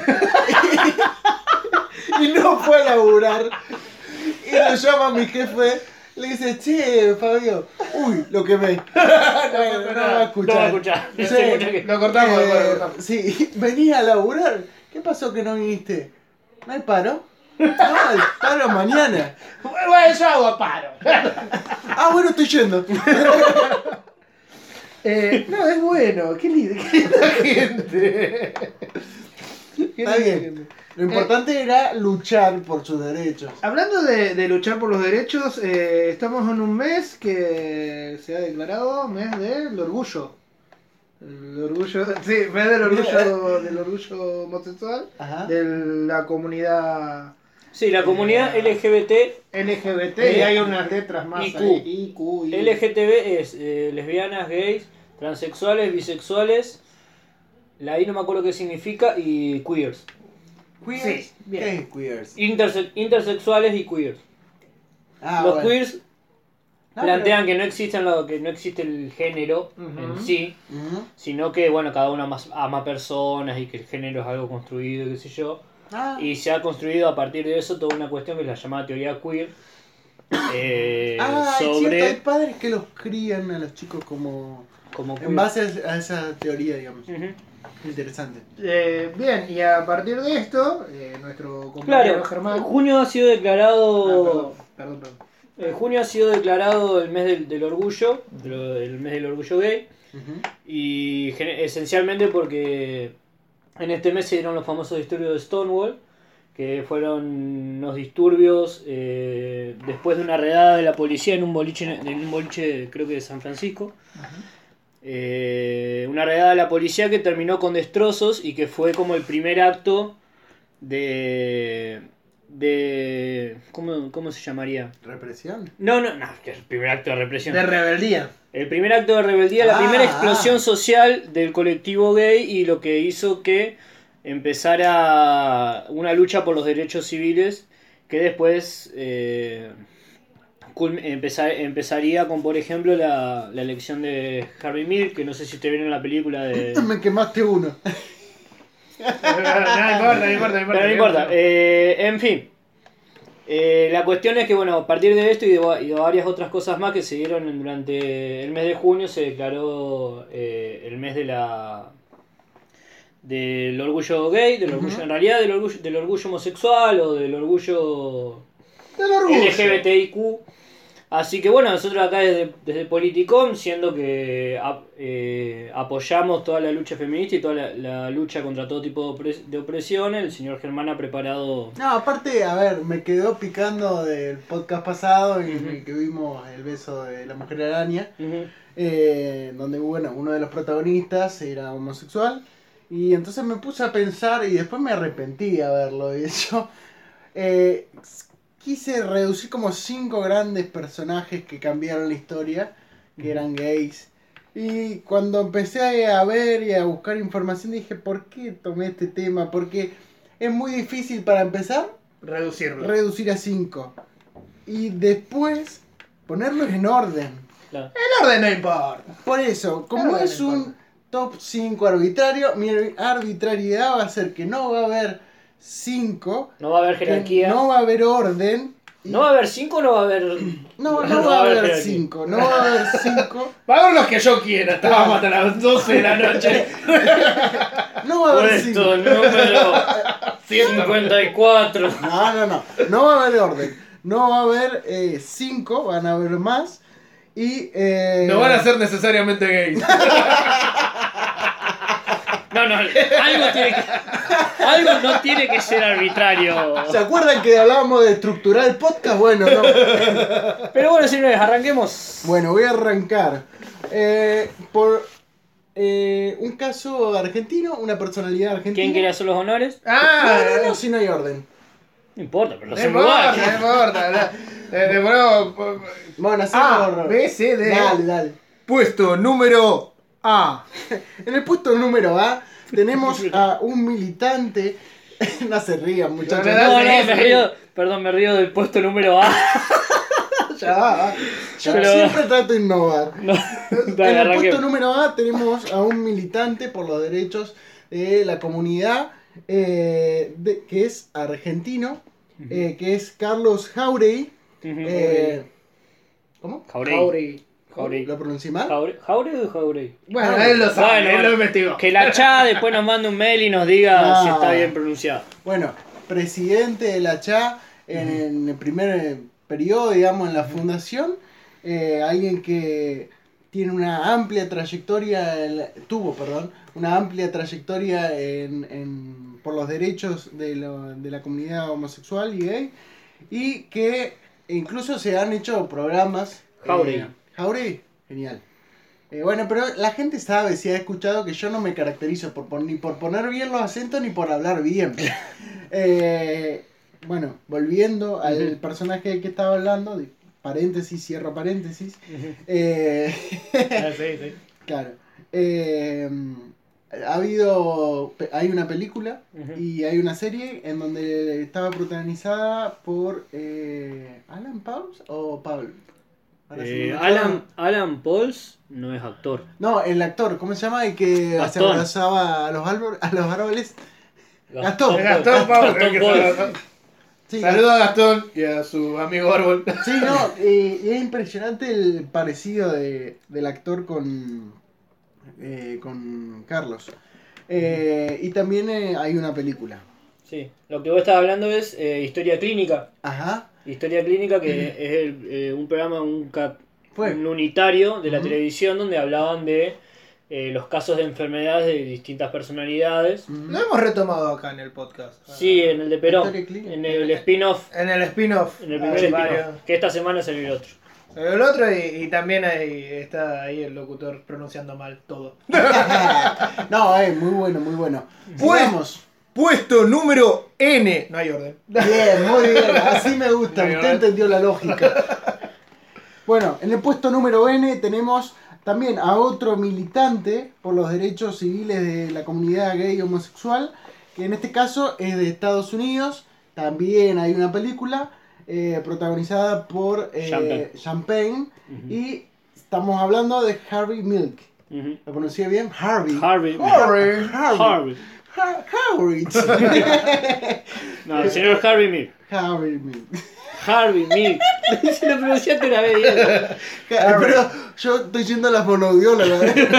Y no fue a laburar. Y lo llama a mi jefe, le dice, che, Fabio, uy, lo quemé. Bueno, no, va a escuchar. No va a escuchar. Sí, Se escucha que- Lo cortamos, eh, después lo cortamos. sí, venía a laburar. ¿Qué pasó que no viniste? ¿No hay paro? No, el paro mañana. Bueno, yo hago paro. Ah, bueno, estoy yendo. Eh, no, es bueno. Qué linda, qué linda gente. Qué Está linda bien. gente. Lo importante era luchar por sus derechos. Hablando de, de luchar por los derechos, eh, estamos en un mes que se ha declarado mes del orgullo. El orgullo, sí, mes del orgullo, del orgullo homosexual, Ajá. de la comunidad Sí, la comunidad L G B T, L G B T, y hay unas letras más I Q. ahí. I Q, I. L G T B es eh, lesbianas, gays, transexuales, bisexuales, la I no me acuerdo qué significa, y queers. Queers. Sí, bien. ¿Qué es queers? Interse- intersexuales y queers. Ah, Los bueno. queers No, plantean que no existen lo, que no existe el género Ujú. en sí, pero- Ujú. sino que bueno, cada uno ama, ama personas y que el género es algo construido, qué sé yo. Ah, Y se ha construido a partir de eso toda una cuestión que es la llamada teoría queer. eh, ah, es cierto, hay sobre padres que los crían a los chicos como... como En queer. base a a esa teoría, digamos. Ujú. Interesante. Eh, bien, y a partir de esto, eh, nuestro compañero Claro, Germán. junio ha sido Ah, declarado. perdón, perdón, perdón. eh, junio ha sido declarado el mes del, del orgullo, de lo- el mes del orgullo gay. Ujú. Y gen- esencialmente porque en este mes se dieron los famosos disturbios de Stonewall, que fueron unos disturbios eh, después de una redada de la policía en un boliche, en un boliche creo que de San Francisco. Eh, una redada de la policía que terminó con destrozos y que fue como el primer acto de... de ¿cómo, cómo se llamaría? ¿Represión? No, no, no, que es el primer acto de represión. De rebeldía. El primer acto de rebeldía, la Ah, primera explosión ah. social del colectivo gay y lo que hizo que empezara una lucha por los derechos civiles que después eh, culm- empezar- empezaría con, por ejemplo, la, la elección de Harvey Milk, que no sé si ustedes vieron la película de... Me quemaste uno. no importa, no importa, no importa. Pero no importa. Eh, en fin. Eh, la cuestión es que, bueno, a partir de esto y de, va- y de varias otras cosas más que se dieron en- durante el mes de junio, se declaró eh, el mes de la del orgullo gay, del orgullo, Ujú. en realidad del orgullo, del orgullo homosexual o del orgullo Del orgullo. L G B T I Q. Así que bueno, nosotros acá desde, desde Politicom, siendo que ap- eh, apoyamos toda la lucha feminista y toda la, la lucha contra todo tipo de, opres- de opresiones, el señor Germán ha preparado... No, aparte, a ver, me quedó picando del podcast pasado y Ujú. que vimos el beso de la mujer araña, Ujú. eh, donde, bueno, uno de los protagonistas era homosexual. Y entonces me puse a pensar y después me arrepentí de haberlo hecho. Eh, quise reducir como cinco grandes personajes que cambiaron la historia, que eran gays. Y cuando empecé a ver y a buscar información dije, ¿por qué tomé este tema? Porque es muy difícil para empezar Reducirlo. reducir a cinco. Y después ponerlos en orden. Claro. El orden no importa. Por eso, como Claro, es no un importa. top cinco arbitrario, mi arbitrariedad va a ser que no va a haber cinco, No va a haber que jerarquía. no va a haber orden. y- ¿No va a haber cinco o no va a haber...? no, no va a haber cinco, no va a haber cinco, Va a haber los que yo quiera. Estábamos hasta las doce de la noche. no va a haber Puesto cinco. número cincuenta y cuatro. No, no, no, no va a haber orden. No va a haber eh, cinco, van a haber más. Y. Eh, No van a ser necesariamente gays. No, no, algo tiene que. Algo no tiene que ser arbitrario. ¿Se acuerdan que hablábamos de estructurar el podcast? Bueno, no. Pero bueno, señores, arranquemos. Bueno, voy a arrancar. Eh, por eh, un caso argentino, una personalidad argentina. ¿Quién quiere hacer los honores? Ah, No, no, no, si no hay orden. No importa, pero lo no hacemos importa, igual. no importa. Le- le ponemos, Bueno, así A, por- B, C, D. Dale, dale. Puesto número A. En el puesto número A tenemos a un militante. No se rían, muchachos. No, No, no, Sí, me sí. río. Perdón, me río del puesto número A. Ya va. Yo Pero- siempre trato de innovar. No, En dale, el arranquemos. puesto número A tenemos a un militante por los derechos de la comunidad eh, de- que es argentino, eh, que es Carlos Jauregui. Ujú. Eh, ¿Cómo? Jauregui. Jauregui. Jauregui. ¿Lo pronuncié mal? Jaure- ¿Jauregui o Jauregui? Bueno, él lo sabe, Bueno, él bueno, lo investigó. Que la Chá después nos mande un mail y nos diga Ah. si está bien pronunciado. Bueno, presidente de la C H A en, en el primer periodo, digamos, en la fundación. Eh, alguien que tiene una amplia trayectoria, en la- tuvo, perdón, una amplia trayectoria en, en- por los derechos de, lo- de la comunidad homosexual y gay. Y que incluso se han hecho programas. Jauregui. eh, Jauregui, genial. Eh, bueno, pero la gente sabe, si ha escuchado, que yo no me caracterizo por, pon- ni por poner bien los acentos ni por hablar bien. Eh, bueno, volviendo al personaje del que estaba hablando, de paréntesis, cierro paréntesis. Eh, Ah, sí, sí. claro. Eh, ha habido, hay una película Ujú. y hay una serie en donde estaba protagonizada por eh, Alan Pauls o Paul. Ahora sí Eh, me Alan, acuerdo. Alan Pauls no es actor. No, el actor, ¿cómo se llama? El que Gastón. se abrazaba a los, árbol- a los árboles. Gastón. Gastón Pauls. Gastón que Pauls. saluda- Sí, Saludo a Gastón y a su amigo Árbol. sí, no, eh, y es impresionante el parecido de, del actor con, eh, con Carlos. Eh, y también eh, hay una película. Sí, lo que vos estabas hablando es eh, Historia Clínica. Ajá. Historia Clínica, que es el, eh, un programa, un, cap- Fue. un unitario de la Ujú. televisión donde hablaban de eh, los casos de enfermedades de distintas personalidades. Lo hemos retomado acá en el podcast. Sí, en el de Perón, Historia Clínica. en el spin-off, En el spin-off. en el primer Hay spin-off, varios. que esta semana salió el otro. El otro y, y también ahí está ahí el locutor pronunciando mal todo. No, eh, muy bueno, muy bueno. Pues- Sigamos. Puesto número N. No hay orden. Bien, muy bien, así me gusta, Muy usted bien. entendió la lógica. Bueno, en el puesto número N tenemos también a otro militante por los derechos civiles de la comunidad gay y homosexual, que en este caso es de Estados Unidos. También hay una película eh, protagonizada por eh, Champagne. Champagne, Ujú. y estamos hablando de Harvey Milk. Ujú. ¿Lo pronuncié bien? Harvey. Harvey. Harvey. Harvey. Har- Harvey. No, el señor Harvey Milk. Harvey Milk. Harvey Milk. Se lo pronunciaste una vez, Diego. Pero yo estoy yendo a la fonoaudióloga.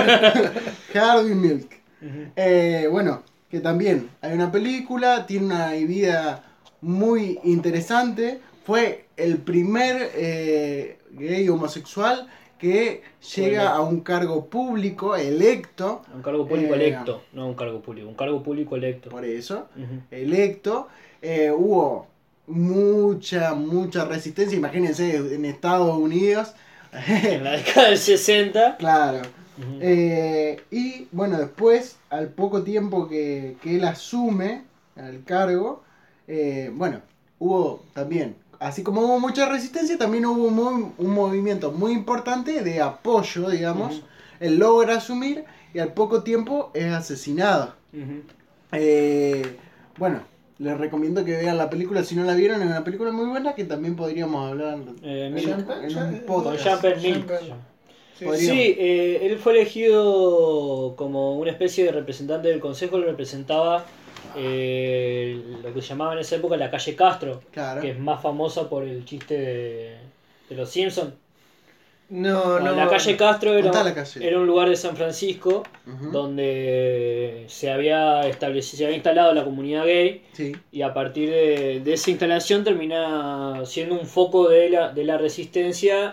Harvey Milk. Eh, bueno, que también hay una película, tiene una vida muy interesante. Fue el primer eh, gay homosexual que llega Bueno. a un cargo público electo. Un cargo público Eh, electo, no un cargo público, un cargo público electo. Por eso, Ujú. electo. Eh, hubo mucha, mucha resistencia. Imagínense en Estados Unidos. En la década del sesenta. Claro. Ujú. Eh, y bueno, después, al poco tiempo que, que él asume el cargo, eh, bueno, hubo también, así como hubo mucha resistencia, también hubo muy- un movimiento muy importante de apoyo, digamos. Ujú. Él logra asumir y al poco tiempo es asesinado. Ujú. Eh, bueno, les recomiendo que vean la película si no la vieron. Es una película muy buena que también podríamos hablar Eh, en, Milk. en un Con podcast. Champagne Milk. Champagne. Sí. Podríamos. Sí, eh, él fue elegido como una especie de representante del consejo, lo representaba eh, lo que se llamaba en esa época la calle Castro, Claro. que es más famosa por el chiste de, de los Simpsons. No, no. La calle Castro era, Contá la calle. era un lugar de San Francisco Ujú. donde se había establecido, se había instalado la comunidad gay. Sí. Y a partir de, de esa instalación termina siendo un foco de la, de la resistencia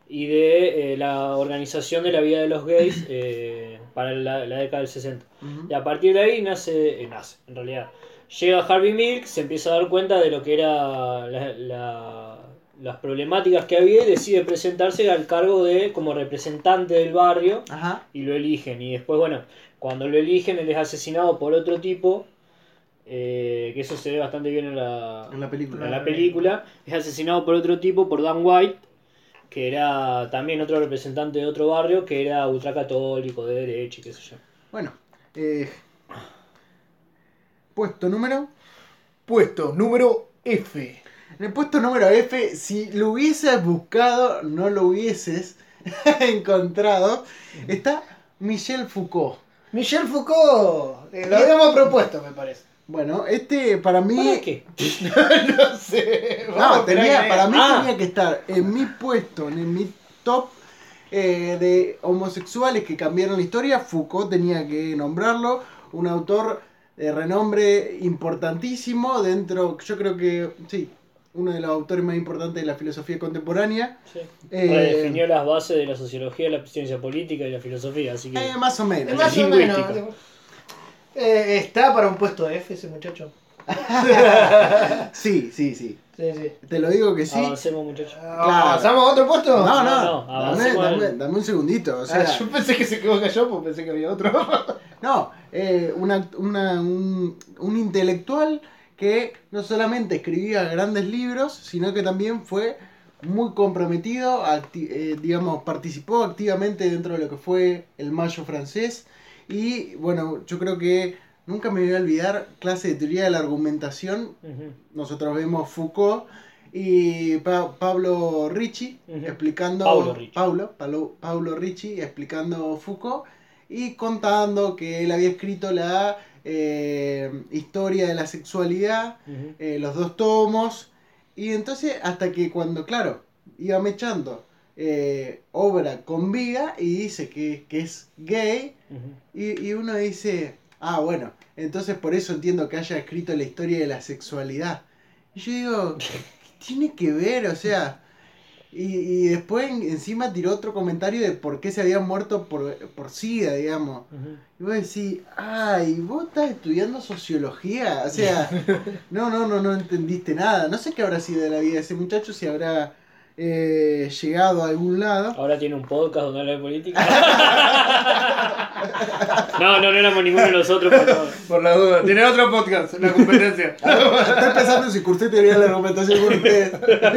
y de eh, la organización de la vida de los gays eh, para la, la década del sesenta. Ujú. Y a partir de ahí nace, eh, nace, en realidad. Llega Harvey Milk, se empieza a dar cuenta de lo que era la, la, las problemáticas que había y decide presentarse al cargo de como representante del barrio Ajá. y lo eligen. Y después, bueno, cuando lo eligen, él es asesinado por otro tipo, eh, que eso se ve bastante bien en la, En la película. en la película. Es asesinado por otro tipo, por Dan White, que era también otro representante de otro barrio, que era ultracatólico, de derecha y qué sé yo. Bueno, eh, puesto número. Puesto número F. En el puesto número F, si lo hubieses buscado, no lo hubieses encontrado, está Michel Foucault. Michel Foucault. Eh, lo habíamos propuesto, me parece. Bueno, este para mí... ¿Para qué? No sé. No, vamos a tenía, esperar que para venga. mí Ah. tenía que estar en mi puesto, en mi top eh, de homosexuales que cambiaron la historia. Foucault tenía que nombrarlo, un autor de renombre importantísimo dentro, yo creo que, sí, uno de los autores más importantes de la filosofía contemporánea. Sí. Eh, Redefinió las bases de la sociología, la ciencia política y la filosofía, así que... eh, más o menos. Es más o menos. Lingüística. Eh, está para un puesto F ese muchacho. Sí, sí, sí. Sí, sí. Te lo digo que sí. Avancemos, muchachos. Ah, ¿Pasamos a otro puesto? No, no, No, no, dame, avancemos dame- al- dame un segundito. O sea, Ah, yo pensé que se equivocó yo, porque pensé que había otro. no, eh, una, una- un, un intelectual que no solamente escribía grandes libros, sino que también fue muy comprometido, acti- eh, digamos, participó activamente dentro de lo que fue el Mayo francés. Y bueno, yo creo que nunca me voy a olvidar clase de teoría de la argumentación. Ujú. Nosotros vemos Foucault y Pa- Pablo Ricci Ujú. explicando Paulo Ricci. Paulo, Paulo, Paulo Ricci explicando Foucault y contando que él había escrito la eh, historia de la sexualidad, Ujú. eh, los dos tomos, y entonces hasta que cuando, claro, iba mechando eh, obra con vida y dice que, que es gay, Ujú. y, y uno dice, ah, bueno, entonces por eso entiendo que haya escrito la historia de la sexualidad. Y yo digo, ¿qué tiene que ver? O sea, y, y después en- encima tiró otro comentario de por qué se había muerto por, por SIDA, digamos. Ujú. Y vos decís, ay, vos estás estudiando sociología. O sea, no, no, no, no entendiste nada. No sé qué habrá sido de la vida de ese muchacho, si habrá eh, llegado a algún lado. Ahora tiene un podcast donde habla de política. No, no, no éramos ninguno de nosotros, pero... Por la duda. Tiene otro podcast, una competencia. Estoy pensando si cursé teoría de la argumentación con ustedes.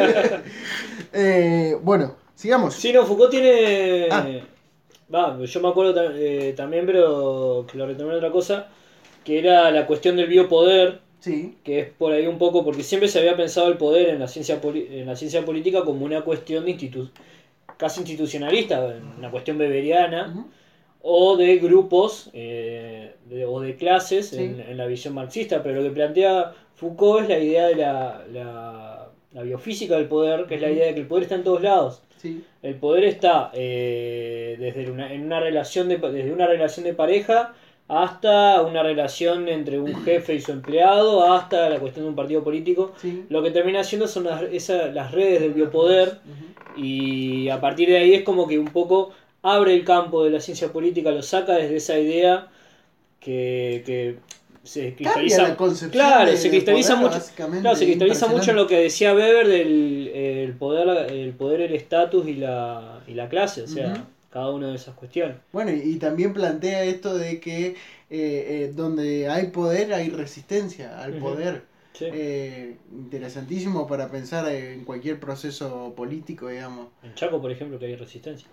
Eh, bueno, sigamos. Sí, no, Foucault tiene... Ah. Va, yo me acuerdo ta- eh, también, pero que lo retomé en otra cosa, que era la cuestión del biopoder, Sí. que es por ahí un poco, porque siempre se había pensado el poder en la ciencia, poli- en la ciencia política como una cuestión de institu casi institucionalista, una cuestión beberiana, Ujú. o de grupos eh, de- o de clases Sí. en, en la visión marxista, pero lo que plantea Foucault es la idea de la, la, la biofísica del poder, que es la Ujú. idea de que el poder está en todos lados. Sí. El poder está eh, desde una, en una relación de, desde una relación de pareja hasta una relación entre un jefe y su empleado, hasta la cuestión de un partido político. Sí. Lo que termina haciendo son las, esa- las redes del biopoder, Ujú. y a partir de ahí es como que un poco abre el campo de la ciencia política, lo saca desde esa idea que, que se cristaliza. Cambia la concepción Claro, de- se de cristaliza poder, mucho. básicamente, Claro, se cristaliza mucho en impresionante. lo que decía Weber del eh, el poder, el poder, el estatus y la, y la clase, o sea, Ujú. cada una de esas cuestiones. Bueno, y, y también plantea esto de que eh, eh, donde hay poder hay resistencia al Ujú. poder. Sí. Eh, interesantísimo para pensar en cualquier proceso político, digamos. En Chaco, por ejemplo, que hay resistencia.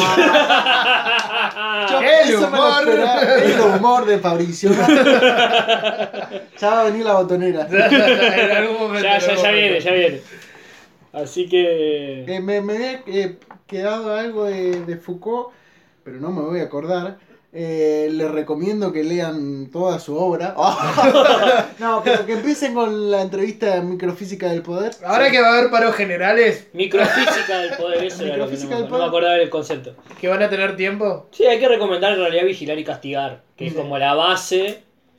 Ah, yo- ¡El eso me lo humor! esperaba. El humor de Fabricio. Ya va a venir la botonera. En algún momento. Ya, en ya, algún ya momento. viene, ya viene. Así que... Eh, me, me había eh, quedado algo de, de Foucault, pero no me voy a acordar. Eh, les recomiendo que lean toda su obra. No, pero que empiecen con la entrevista de Microfísica del Poder. Ahora que va a haber paros generales, Microfísica del poder, eso era lo que Microfísica no, del me- no me poder. acordaba del concepto. que van a tener tiempo. Sí, hay que recomendar en realidad vigilar y castigar, que es Sí. como la base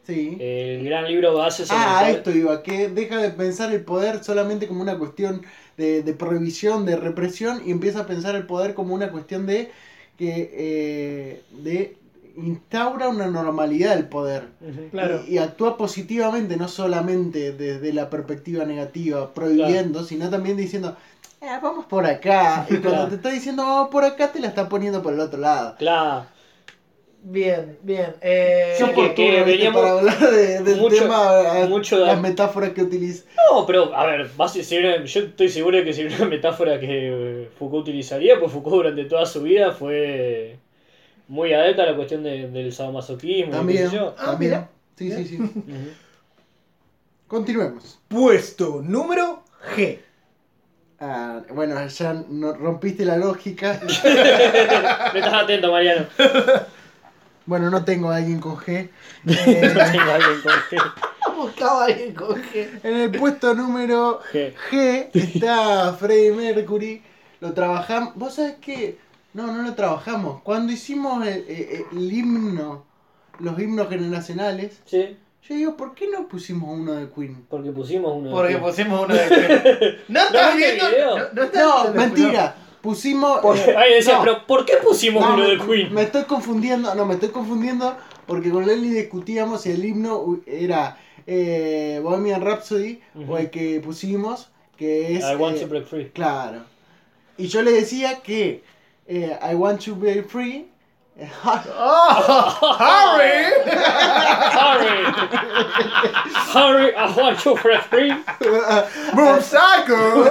Sí. El gran libro base sobre Ah, el a esto iba, que deja de pensar el poder solamente como una cuestión de, de prohibición, de represión, y empieza a pensar el poder como una cuestión de que eh, de instaura una normalidad del poder. Ujú. Claro. Y, y actúa positivamente, no solamente desde la perspectiva negativa, prohibiendo, sino también diciendo, "Eh, vamos por acá". Y cuando Claro. te está diciendo vamos por acá, te la está poniendo por el otro lado. Claro. Bien, bien. Eh, Qué Sí, que- oportuno, que ¿viste? veníamos Para hablar de, del mucho- tema, eh, mucho de- las metáforas que utiliza. No, pero a ver, vas a- si era- yo estoy seguro de que si una metáfora que eh, Foucault utilizaría, pues Foucault durante toda su vida fue muy adepta a la cuestión de- del sadomasoquismo. y qué También, sé yo. Ah, también. mira. Sí, sí, sí. Ujú. Continuemos. Puesto número G. Ah, bueno, ya no, rompiste la lógica. Me estás atento, Mariano. Bueno, no tengo a alguien con G. Eh, Tengo alguien con G. Buscaba alguien con G. en el puesto número G. G está Freddie Mercury. Lo trabajamos. ¿Vos sabés qué? No, no lo trabajamos. Cuando hicimos el, el- el himno, los himnos generacionales, Sí, yo digo, ¿por qué no pusimos uno de Queen? porque pusimos uno de Porque Queen. pusimos uno de Queen. ¿No estás viste el viendo? video? No, no estás No, viendo el mentira. Pusimos. Por- eh, Ahí decía, no. pero ¿por qué pusimos No, uno me, de Queen? me estoy confundiendo, no, me estoy confundiendo porque con Leslie discutíamos si el himno era eh, Bohemian Rhapsody Ujú. o el que pusimos, que es... I want eh, to break free. Claro. Y yo le decía que eh, I want to be free. eh, ¡Oh! ¡Harry! Harry! Harry, I want to break free. ¡Bursaco!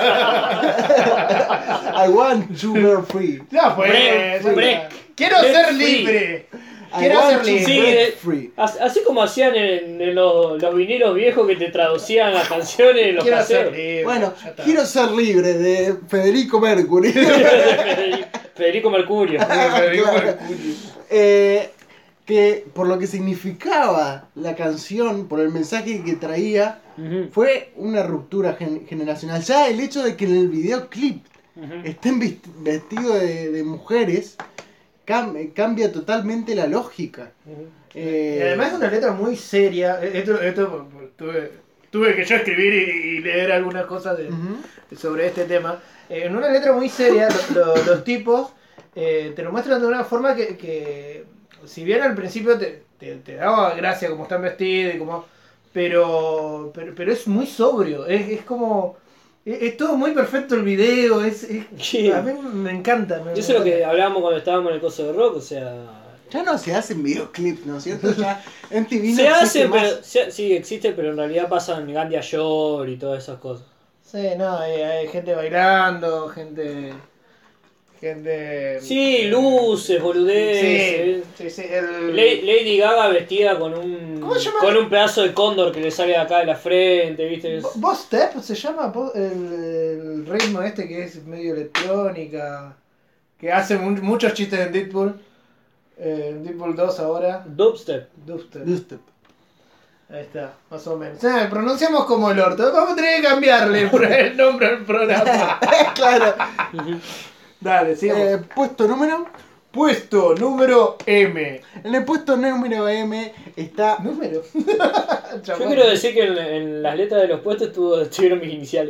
I want to be free. Ya fue. Break, ya break. está. Quiero Break ser free. libre. I Quiero want ser to libre. Sí, be eh, free. As- Así como hacían en, en los, los vinilos viejos que te traducían las canciones, los Quiero ser caseros. libre. Bueno, Ya está. quiero ser libre de Federico Mercury. Federico Mercurio. Federico Claro. Mercurio. Eh, que por lo que significaba la canción, por el mensaje que traía, Ujú, fue una ruptura gen- generacional. Ya el hecho de que en el videoclip ujú. estén vist- vestidos de, de mujeres cam- cambia totalmente la lógica. Ujú. Eh, Y además es una letra muy seria. Esto, esto tuve, tuve que yo escribir y, y leer algunas cosas de, ujú. sobre este tema. Eh, en una letra muy seria, lo- lo- los tipos eh, te lo muestran de una forma que, que si bien al principio te, te, te daba gracia como están vestidos y como... Pero, pero, pero es muy sobrio, es, es como... Es, es todo muy perfecto el video, es, es- Sí. a mí me encanta. me- Eso es me lo que encanta. hablábamos cuando estábamos en el coso de rock, o sea... Ya no se hacen videoclips, ¿no es cierto? Ya M T V no Se existe hace, más. pero, se- sí existe, pero en realidad pasan Gandia Shore y todas esas cosas. Sí, no, hay, hay gente bailando, gente... Gente... Sí, luces, boludeces. Sí, sí, sí, el... La- Lady Gaga vestida con un ¿Cómo se llama? con un pedazo de cóndor que le sale de acá de la frente, ¿viste? Es- Bo- Boss Step se llama bo- el, el ritmo este que es medio electrónica, que hace mu- muchos chistes en Deadpool, eh, en Deadpool dos ahora, Dubstep. Dubstep. Dubstep. Ahí está, más o menos. O sea, pronunciamos como el orto, vamos a tener que cambiarle el, pro- el nombre al programa. Claro. Dale, sigamos. Eh, puesto número. Puesto número M. En el puesto número M está. Número. Yo quiero decir que en, en las letras de los puestos estuvo, estuvieron mis iniciales.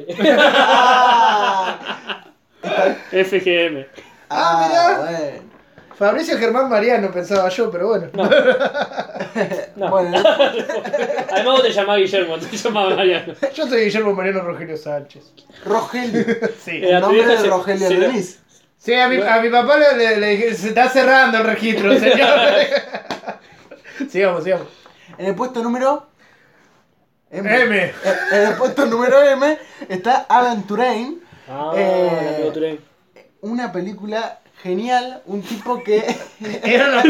F G M. Ah, mirá. Bueno. Fabricio Germán Mariano pensaba yo, pero bueno. No. No. Bueno, Además vos te llamás Guillermo, te llamás Mariano. Yo soy Guillermo Mariano Rogelio Sánchez. Rogelio. Sí. Eh, a El tu nombre vieja de se- Rogelio se lo- Denis. Sí, a mi, a mi papá le, le- le dije, se está cerrando el registro, señor. sigamos, sigamos. En el puesto número. M. Eh, En el puesto número M está Alan Turing. Ah, Eh, el amigo Turén. Una película genial. Un tipo que. Era lo que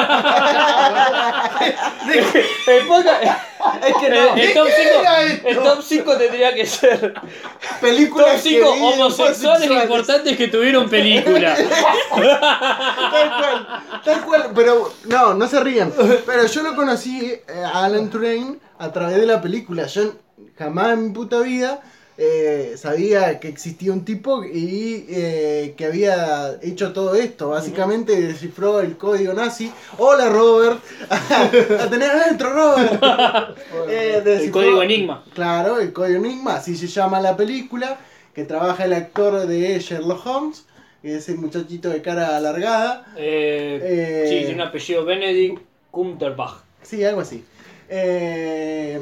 El podcast. Es que El, no. el top ¿Qué cinco, era esto? el top cinco tendría que ser Películas top cinco que vi homosexuales importantes que tuvieron película. Tal cual, tal cual, pero no, no se rían. Pero yo lo conocí eh, a Alan Turing a través de la película. Yo jamás en mi puta vida eh, sabía que existía un tipo y eh, que había hecho todo esto. Básicamente descifró el código nazi. Hola Robert, a tener adentro Robert. Eh, El descifró- código Enigma. Claro, el código Enigma, así se llama la película, que trabaja el actor de Sherlock Holmes, que es el muchachito de cara alargada. Eh, Eh, Sí, tiene un apellido Benedict Cumberbatch. Sí, algo así. Eh,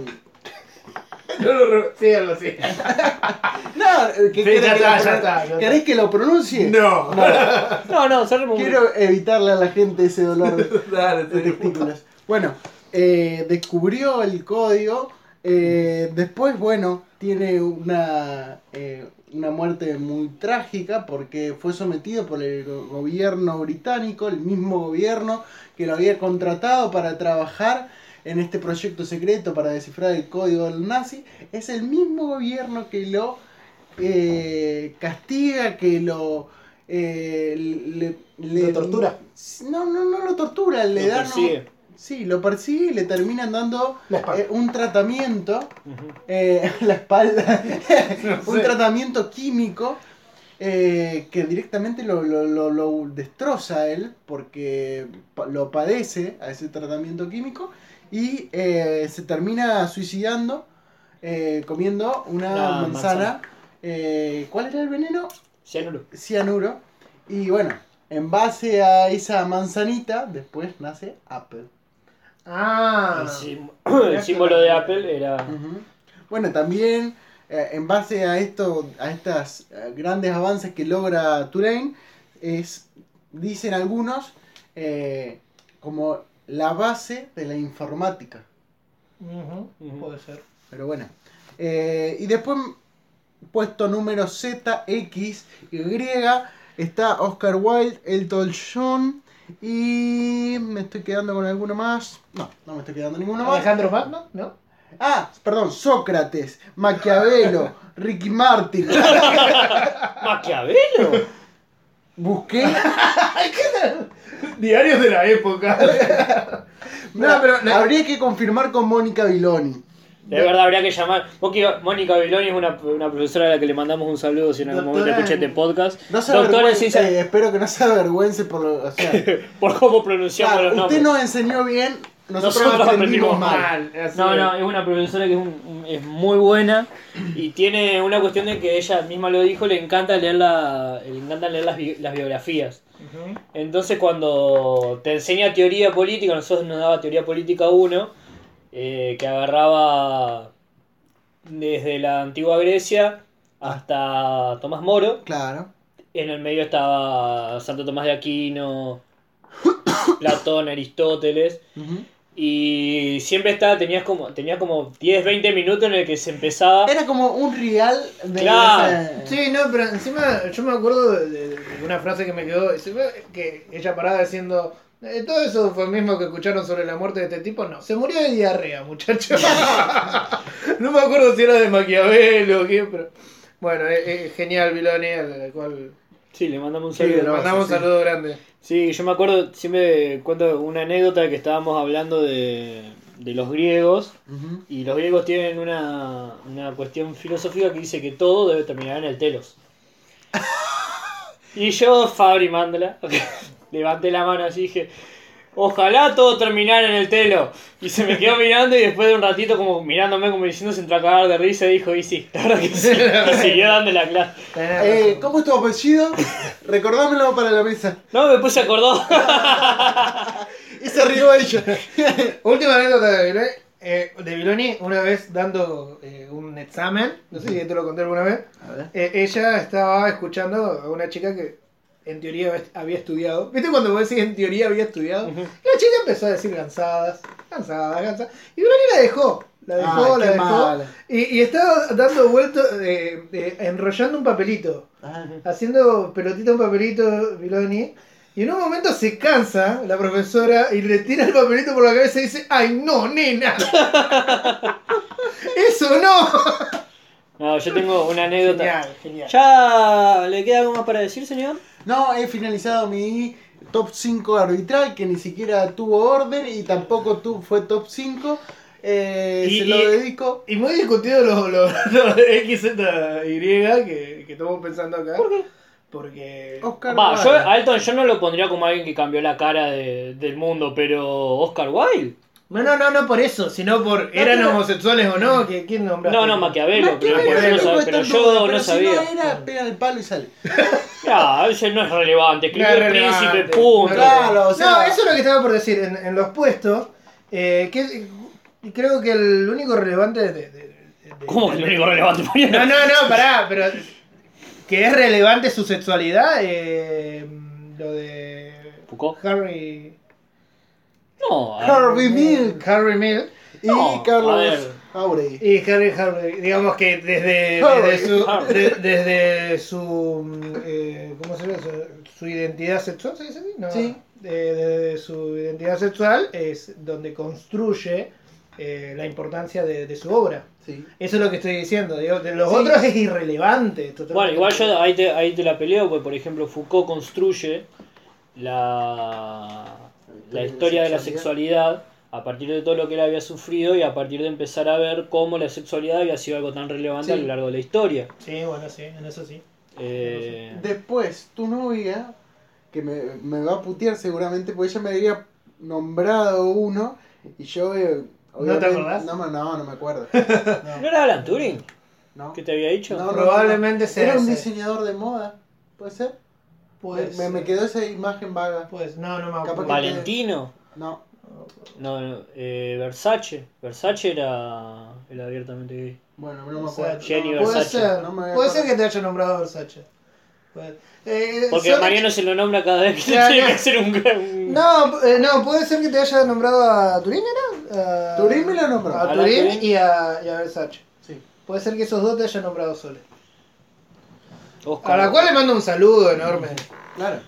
No, no, no, sí, algo así. no, eh, ¿qué Sí, querés ya que está, lo ya pro- está, ya ¿Querés que lo pronuncie? No. No, no, cerremos un Quiero evitarle a la gente ese dolor de, Dale, de sí. testículos. Bueno, eh, descubrió el código. eh, después, bueno, tiene una, eh, una muerte muy trágica porque fue sometido por el go- gobierno británico, el mismo gobierno que lo había contratado para trabajar en este proyecto secreto para descifrar el código del nazi. Es el mismo gobierno que lo eh, castiga, que lo... eh, le, le- ¿Lo tortura? No, no, no lo tortura, le Lo dan... persigue. Sí, lo persigue y le terminan dando La espalda. eh, un tratamiento, Ujú. eh, la espalda, No un sé. tratamiento químico eh, que directamente lo, lo, lo, lo destroza a él porque pa- lo padece a ese tratamiento químico y eh, se termina suicidando eh, comiendo una Una manzana. manzana. Eh, ¿Cuál era el veneno? Cianuro. Cianuro. Y bueno, en base a esa manzanita, después nace Apple. Ah. El, sim- el símbolo de Apple era. Ujú. Bueno, también eh, en base a esto, a estas eh, grandes avances que logra Turing, es, dicen algunos, eh, como la base de la informática. Ujú, Ujú. puede ser. Pero bueno. Eh, y después, puesto número Z, X, Y, está Oscar Wilde, Elton John. Y me estoy quedando con alguno más. No, no me estoy quedando ninguno más. Alejandro Magno, ¿no? Ah, perdón, Sócrates, Maquiavelo, Ricky Martin. ¡Maquiavelo! Busqué. Diarios de la época. No, pero la- Habría que confirmar con Mónica Viloni. De verdad, habría que llamar. Mónica Mónica Viloni es una, una profesora a la que le mandamos un saludo si en algún momento Doctora escucha en- este podcast. No se Doctora en avergüence, ciencia. eh, espero que no se avergüence por lo. O sea, Por cómo pronunciamos claro, los usted nombres. nos enseñó bien, nosotros, Nosotros aprendimos aprendimos mal. así No, es. no, es una profesora que es, un- un- es muy buena y tiene una cuestión de que ella misma lo dijo, le encanta leer, la, le encanta leer las, bi- las biografías. Ujú. Entonces cuando te enseña teoría política, nosotros nos daba teoría política uno, eh, que agarraba desde la antigua Grecia hasta Tomás Moro. Claro. En el medio estaba Santo Tomás de Aquino, Platón, Aristóteles. Ujú. Y siempre estaba, tenías como, tenía como diez, veinte minutos en el que se empezaba. Era como un real de. Claro. esa- Sí, no, pero encima yo me acuerdo de, de- de una frase que me quedó, que ella paraba diciendo, "Eh, todo eso fue el mismo que escucharon sobre la muerte de este tipo, no, se murió de diarrea, muchacho." No me acuerdo si era de Maquiavelo o qué, pero bueno, es, es genial Viloni, al al cual Sí, le mandamos un Sí, saludo. le grosso, mandamos sí. un saludo grande. Sí, yo me acuerdo, siempre cuento una anécdota que estábamos hablando de, de los griegos. Ujú. Y los griegos tienen una, una cuestión filosófica que dice que todo debe terminar en el telos. Y yo, Fabri Mandela, levanté la mano así y dije, ojalá todo terminara en el telo. Y se me quedó mirando y después de un ratito como mirándome como diciendo se entró a cagar de risa y dijo, y sí, la verdad que sí. Y siguió dando la clase. Tenés Eh, razón. ¿Cómo es tu apellido? Recordámelo para la mesa. No, después se acordó. Y se rió ella. Última anécdota de Viloni, eh, de Viloni, una vez dando eh, un examen, no sé si te lo conté alguna vez, A ver. eh, ella estaba escuchando a una chica que en teoría había- había estudiado. ¿Viste cuando vos decís en teoría había estudiado? Ujú. La chica empezó a decir cansadas, cansadas, cansadas. Y Viloni la dejó. La dejó, Ay, la qué dejó. mala. Y, y estaba dando vueltas, eh, eh, enrollando un papelito. Ah, Haciendo pelotita un papelito, Viloni. Y en un momento se cansa la profesora y le tira el papelito por la cabeza y dice, ¡ay no, nena! ¡Eso no! No, yo tengo una anécdota. Genial, genial. ¿Ya le queda algo más para decir, señor? No, he finalizado mi top cinco arbitral que ni siquiera tuvo orden y tampoco tu, fue top cinco. Eh, Y- se y- lo dedico. Y muy discutido los lo, lo X Z Y que, que estamos pensando acá. ¿Por qué? Porque. Oscar Va, yo, Wilde. a Elton yo no lo pondría como alguien que cambió la cara de- del mundo, pero Oscar Wilde. No, no, no, no por eso, sino por eran pero- homosexuales o no. que ¿Quién nombraste? No, no, Maquiavelo, pero, Maquiavelo, yo no sabía, Después pero están yo todos, no pero si sabía. no era, pegan el palo y sale. Ya, ese no es relevante, escribió No es el relevante. príncipe, punto. Claro, o sea- No, eso es lo que estaba por decir. En, en los puestos, eh, que creo que el único relevante de. de- de- de- ¿Cómo que de- lo único relevante? No, no, no, pará, pero que es relevante su sexualidad, eh, lo de ¿Foucault? Harry No, a- Harvey Milk. Harry Milk Y No, a Carlos ver. Jauregui. y Harry Harry, digamos que desde, Harry, desde su Harry. de- desde su eh, ¿cómo se llama? Su, su identidad sexual, ¿se dice así? No. Sí. De- Desde su identidad sexual es donde construye eh, la importancia de, de su obra. Sí. Eso es lo que estoy diciendo. Digo, de los Sí. otros es irrelevante. totalmente. Bueno, igual yo ahí te, ahí te la peleo, porque por ejemplo Foucault construye la, la historia de la sexualidad a partir de todo lo que él había sufrido y a partir de empezar a ver cómo la sexualidad había sido algo tan relevante Sí. a lo largo de la historia. Sí, bueno, sí, en eso sí. Eh, Después, tu novia, que me, me va a putear seguramente, porque ella me había nombrado uno y yo... eh, obviamente- acordás? No, me- no, no me acuerdo. ¿No era Alan Turing? No. ¿Qué te había dicho? No, no, Probablemente sea Era un ese. diseñador de moda, ¿puede ser? Pues, me, me quedó esa imagen vaga. Pues no, no me Capaz acuerdo. que- Valentino. No. No, no, eh, Versace. Versace era, era abiertamente gay. Bueno, no me O sea, acuerdo. Jenny no, Puede Versace. ser, No me voy a puede acordar. ser que te haya nombrado Versace. Puede- eh, Porque solo Mariano que- se lo nombra cada vez que Ya, tiene ya. que hacer un gran... No, eh, no, puede ser que te haya nombrado a Turín, ¿era? A- Turín me lo nombró. A A Turín Turín. y a, y a Versace. Sí. Puede ser que esos dos te hayan nombrado solo. Oscar. A la cual le mando un saludo enorme. Claro.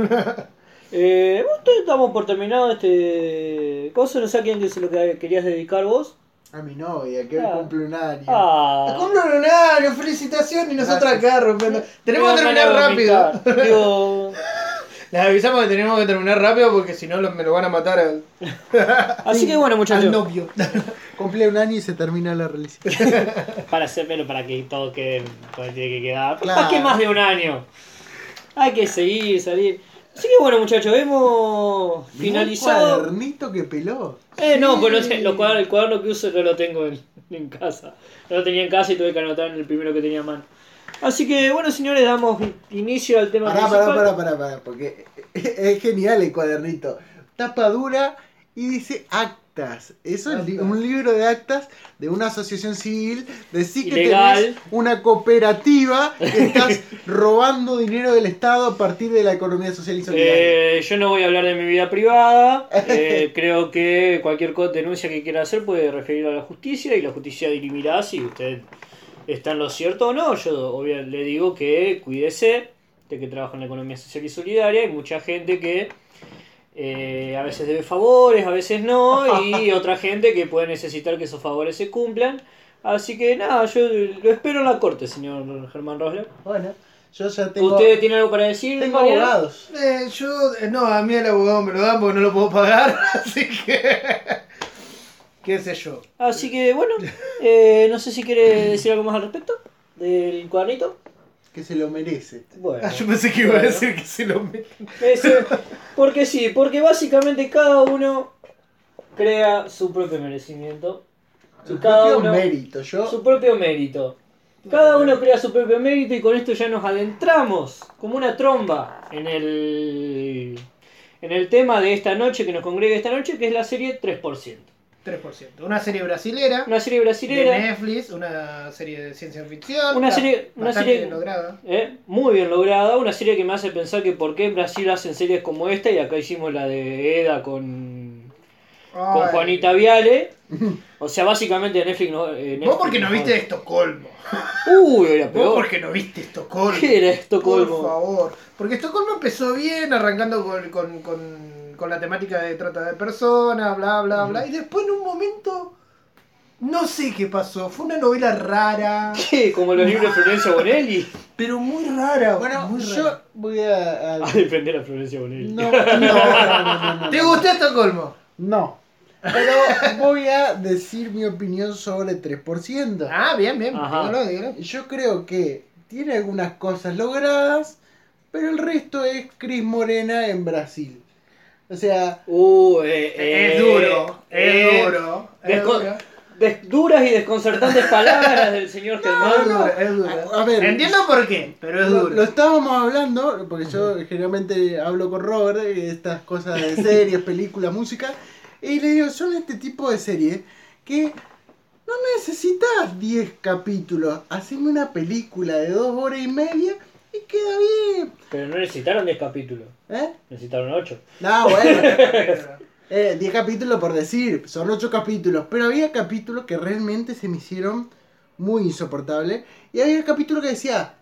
Eh, bueno, entonces estamos por terminado este coso, no sé a quién que se lo que querías dedicar vos. A mi novia, que hoy Ah. cumple un año. Ah, Cumple un horario, felicitaciones y nosotros Gracias. acá rompiendo. Tenemos que me van a terminar rápido. vomitar. Digo, Les avisamos que tenemos que terminar rápido porque si no lo- me lo van a matar al, así que bueno al muchachos, novio. Cumple un año y se termina la realización. para hacérmelo para que todo quede, todo tiene que quedar. Claro. ¿Para qué más de un año? Hay que seguir, salir. Así que bueno muchachos, hemos Un finalizado. cuadernito que peló. Eh, no, Sí. pues no sé, los cuadernos- el cuaderno que uso no lo tengo en, en casa. No lo tenía en casa y tuve que anotar en el primero que tenía a mano. Así que bueno señores, damos inicio al tema Pará, principal. pará, pará, pará, pará, porque es genial el cuadernito. Tapa dura y dice actas. Eso es li- Actas. un libro de actas de una asociación civil. Decís que Ilegal. tenés una cooperativa que estás robando dinero del Estado a partir de la economía social y solidaria. Eh, yo no voy a hablar de mi vida privada. Eh, creo que cualquier co- denuncia que quiera hacer puede referirlo a la justicia y la justicia dirimirá si usted está en lo cierto o no. Yo obvio, le digo que cuídese de que trabaja en la economía social y solidaria. Hay mucha gente que eh, a veces debe favores, a veces no, y otra gente que puede necesitar que esos favores se cumplan. Así que nada, yo lo espero en la corte, señor Germán Rosler. Bueno, yo ya tengo, ¿Usted tiene algo para decir? tengo Mariano? abogados. Eh, yo, eh, no, a mí el abogado me lo dan porque no lo puedo pagar, así que. ¿Qué sé yo? Así que bueno, eh, no sé si quiere decir algo más al respecto del cuadernito. Que se lo merece. Bueno, Ah, yo pensé que iba a decir que se lo meten. ese- porque sí, porque básicamente cada uno crea su propio merecimiento y Su cada propio uno mérito. Yo su propio mérito. Cada uno crea su propio mérito y con esto ya nos adentramos como una tromba en el en el tema de esta noche que nos congrega esta noche, que es la serie tres por ciento. tres por ciento. Una serie brasilera. Una serie De brasilera. Netflix, una serie de ciencia ficción. Una está serie- una bastante serie- lograda. ¿Eh? Muy bien lograda, una serie que me hace pensar que por qué en Brasil hacen series como esta y acá hicimos la de Eda con, con Ay. Juanita Viale. O sea, básicamente Netflix no... eh, Vos Netflix porque no viste Estocolmo. Uy, era Vos peor. porque no viste Estocolmo. ¿Qué era Por Estocolmo? favor. Porque Estocolmo empezó bien, arrancando con, con, con, con la temática de trata de personas, bla, bla, bla. Y después en un momento, no sé qué pasó. Fue una novela rara, ¿Qué? ¿Como los libros de Florencia Bonelli? pero muy rara. Bueno, muy yo rara. voy a... a- A defender a Florencia Bonelli. No, no, no, no, no, no. ¿Te gustó Estocolmo? No. Pero voy a decir mi opinión sobre tres por ciento. Ah, bien, bien. Ajá. Dígalo, dígalo. Yo creo que tiene algunas cosas logradas, pero el resto es Cris Morena en Brasil. O sea, Uh, eh, eh, Es duro, eh, es duro. Es desco- duro. des- duras y desconcertantes palabras del señor Es Germán. duro, es duro. A- a ver. Entiendo por qué, pero es lo, duro. lo estábamos hablando, porque yo generalmente hablo con Robert de estas cosas de series, películas, música, y le digo, son este tipo de series que no necesitas diez capítulos, haceme una película de dos horas y media y queda bien. Pero no necesitaron diez capítulos, ¿Eh? necesitaron ocho. No, bueno. Eh, diez capítulos por decir, son ocho capítulos, pero había capítulos que realmente se me hicieron muy insoportables, y había capítulos que decía,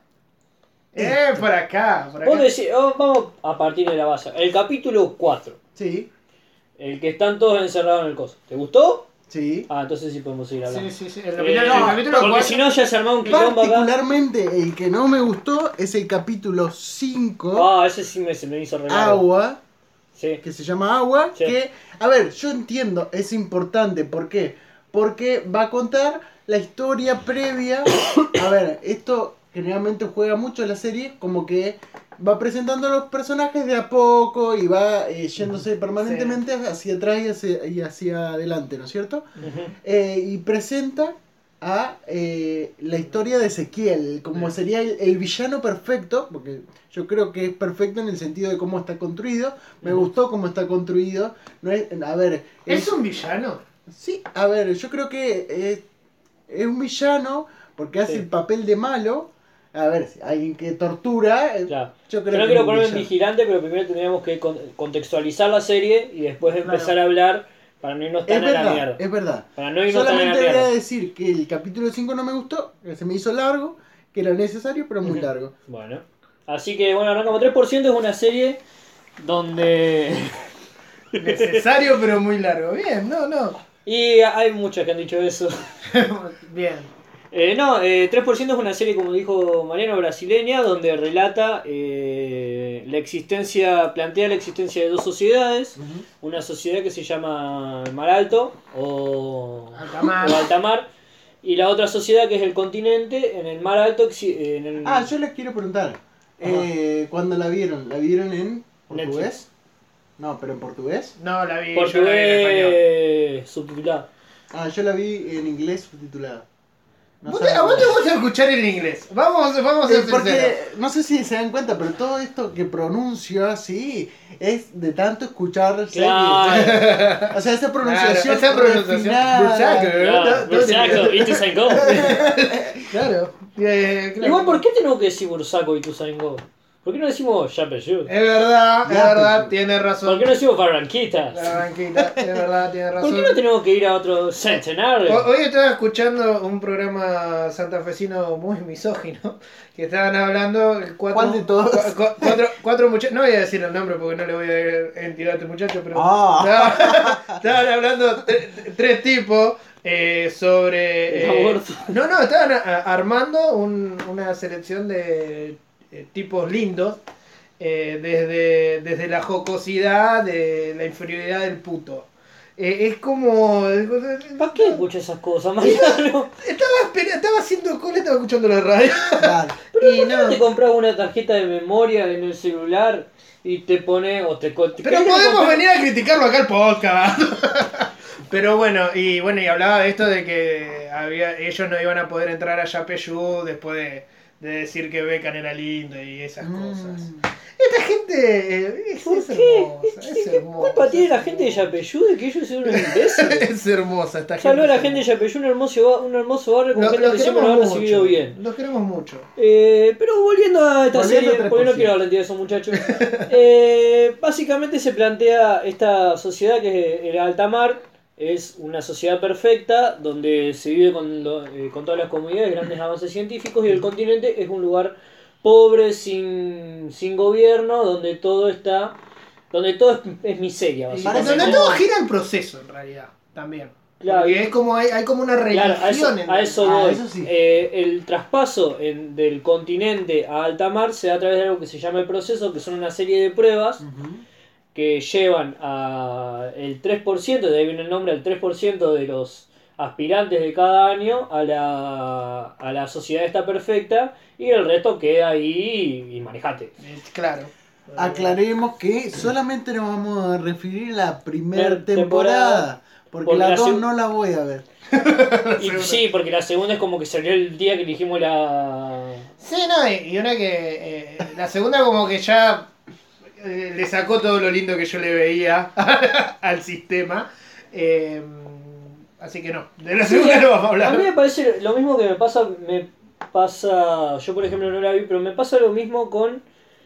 Eh, por acá, por Vos acá. decís, oh, vamos a partir de la base. El capítulo cuatro, sí, el que están todos encerrados en el coso. ¿Te gustó? sí. Ah, entonces sí podemos seguir hablando. Sí, sí, sí. El Eh, capítulo, no, el capítulo porque cuatro- si no ya se armó un quilombo acá. Particularmente el que no me gustó es el capítulo cinco, Ah, ese sí me, se me hizo re largo. Agua, Sí. que se llama Agua, Sí. que, a ver, yo entiendo, es importante, ¿por qué? Porque va a contar la historia previa, a ver, esto generalmente juega mucho en la serie, como que va presentando a los personajes de a poco y va eh, yéndose permanentemente hacia atrás y hacia, y hacia adelante, ¿no es cierto? Ujú. Eh, y presenta a eh, la historia de Ezequiel, como sería el, el villano perfecto, porque yo creo que es perfecto en el sentido de cómo está construido, me Ujú. gustó cómo está construido, no es, a ver, ¿Es un villano? sí, a ver, yo creo que es, es un villano porque hace Sí. el papel de malo, a ver, alguien que tortura, eh, Claro. yo creo Yo no que quiero es un ponerme en villano. vigilante, pero primero tendríamos que con- contextualizar la serie y después empezar a hablar para no irnos Es tan a la verdad, mierda. es verdad. Para no irnos tan a la Solamente voy a mierda. decir que el capítulo cinco no me gustó, que se me hizo largo, que era necesario, pero muy Ujú. largo. Bueno. Así que bueno, arrancamos. tres por ciento es una serie donde... Necesario, pero muy largo. Bien, no, no. y hay muchos que han dicho eso. Bien. Eh, no, eh, tres por ciento es una serie, como dijo Mariano, brasileña, donde relata eh, la existencia, plantea la existencia de dos sociedades. Una sociedad que se llama Mar Alto o Altamar. o Altamar, y la otra sociedad que es el continente. En el Mar Alto, exi- en el Ah, yo les quiero preguntar, eh, ¿cuándo la vieron? ¿La vieron en portugués? Netflix. No, pero en portugués. No, la vi, yo la vi en español. portugués subtitulado. Ah, yo la vi en inglés subtitulada. No ¿Vos saben- te, a vos te gusta escuchar el inglés. Vamos, vamos a Eh, ser sinceros. porque no sé si se dan cuenta, pero todo esto que pronuncio así es de tanto escuchar series. Claro. O sea, esa pronunciación. Claro, esa pronunciación. refinada. Bursaco, ¿eh? Claro, No, no tiene- Bursaco, y Ituzaingó. Claro. Eh, claro. Igual, ¿por qué tenemos que decir Bursaco y Ituzaingó? ¿Por qué no decimos Yapeyú? Es verdad, es Ya, verdad, pero- tiene ¿Por razón. qué no decimos Barranquitas? La banquita, es verdad, tiene razón. ¿Por qué no tenemos que ir a otro centenario? Ho- Hoy estaba escuchando un programa santafesino muy misógino que estaban hablando cuatro, ¿Cuál de todos? cua- cua- cuatro, cuatro muchachos, no voy a decir el nombre porque no le voy a dar entidad a este muchacho, pero Ah. estaban, estaban hablando tre- tres tipos eh, sobre... El eh, aborto. no, no, estaban a- armando un- una selección de eh, tipos lindos eh, desde, desde la jocosidad de la inferioridad del puto. Eh, es como... ¿Para qué escuchas esas cosas, Mariano? Estaba, espera- estaba haciendo cola, estaba escuchando la radio. Claro. Y ¿Por qué no no. te compras una tarjeta de memoria en el celular y te pone o te, co- te Pero ¿querés que te podemos compre- venir a criticarlo acá al podcast. Pero bueno, y bueno, y hablaba de esto de que había, ellos no iban a poder entrar a Yapeyú después de, de decir que Beckham era lindo y esas cosas. Mm. Esta gente eh, es, ¿Por es qué? hermosa, es ¿Qué hermosa. culpa tiene la es gente de hermosa. Yapeyú de que ellos sean unos imbéciles? Es hermosa esta gente. Saludos a la es gente de hermosa. Yapeyú, un hermoso, ba- un hermoso barrio con Lo- gente los que siempre nos ha queremos recibido mucho, bien. Los queremos mucho. Eh, pero volviendo a esta Volviendo a serie, tres por porque no ciento. quiero hablar de esos muchachos. Eh, básicamente se plantea esta sociedad que es el Altamar. Es una sociedad perfecta donde se vive con, lo- eh, con todas las comodidades, grandes avances científicos, y el continente es un lugar pobre, sin, sin gobierno, donde todo está, donde todo es, es miseria, Y básicamente. parece Donde como- todo gira en proceso en realidad, también. Claro, Porque y- es como hay, hay como una religión Claro, a eso, en a eso Ah, voy. eso sí. Eh, el traspaso en- del continente a alta mar se da a través de algo que se llama el proceso, que son una serie de pruebas Ujú. que llevan a el tres por ciento, de ahí viene el nombre, el tres por ciento de los aspirantes de cada año a la, a la sociedad está perfecta y el resto queda ahí y, y manejate. Claro. Aclaremos que solamente nos vamos a referir a la primera Primer temporada, temporada, porque, porque la la dos seg- no la voy a ver. Y, sí, porque la segunda es como que salió el día que elegimos la... Sí, no, y, y una que. Eh, la segunda, como que ya eh, le sacó todo lo lindo que yo le veía al sistema. Eh, así que no, de la segunda no vamos a A mí me hablar. parece lo mismo que me pasa, me pasa, yo por ejemplo no la vi, pero me pasa lo mismo con,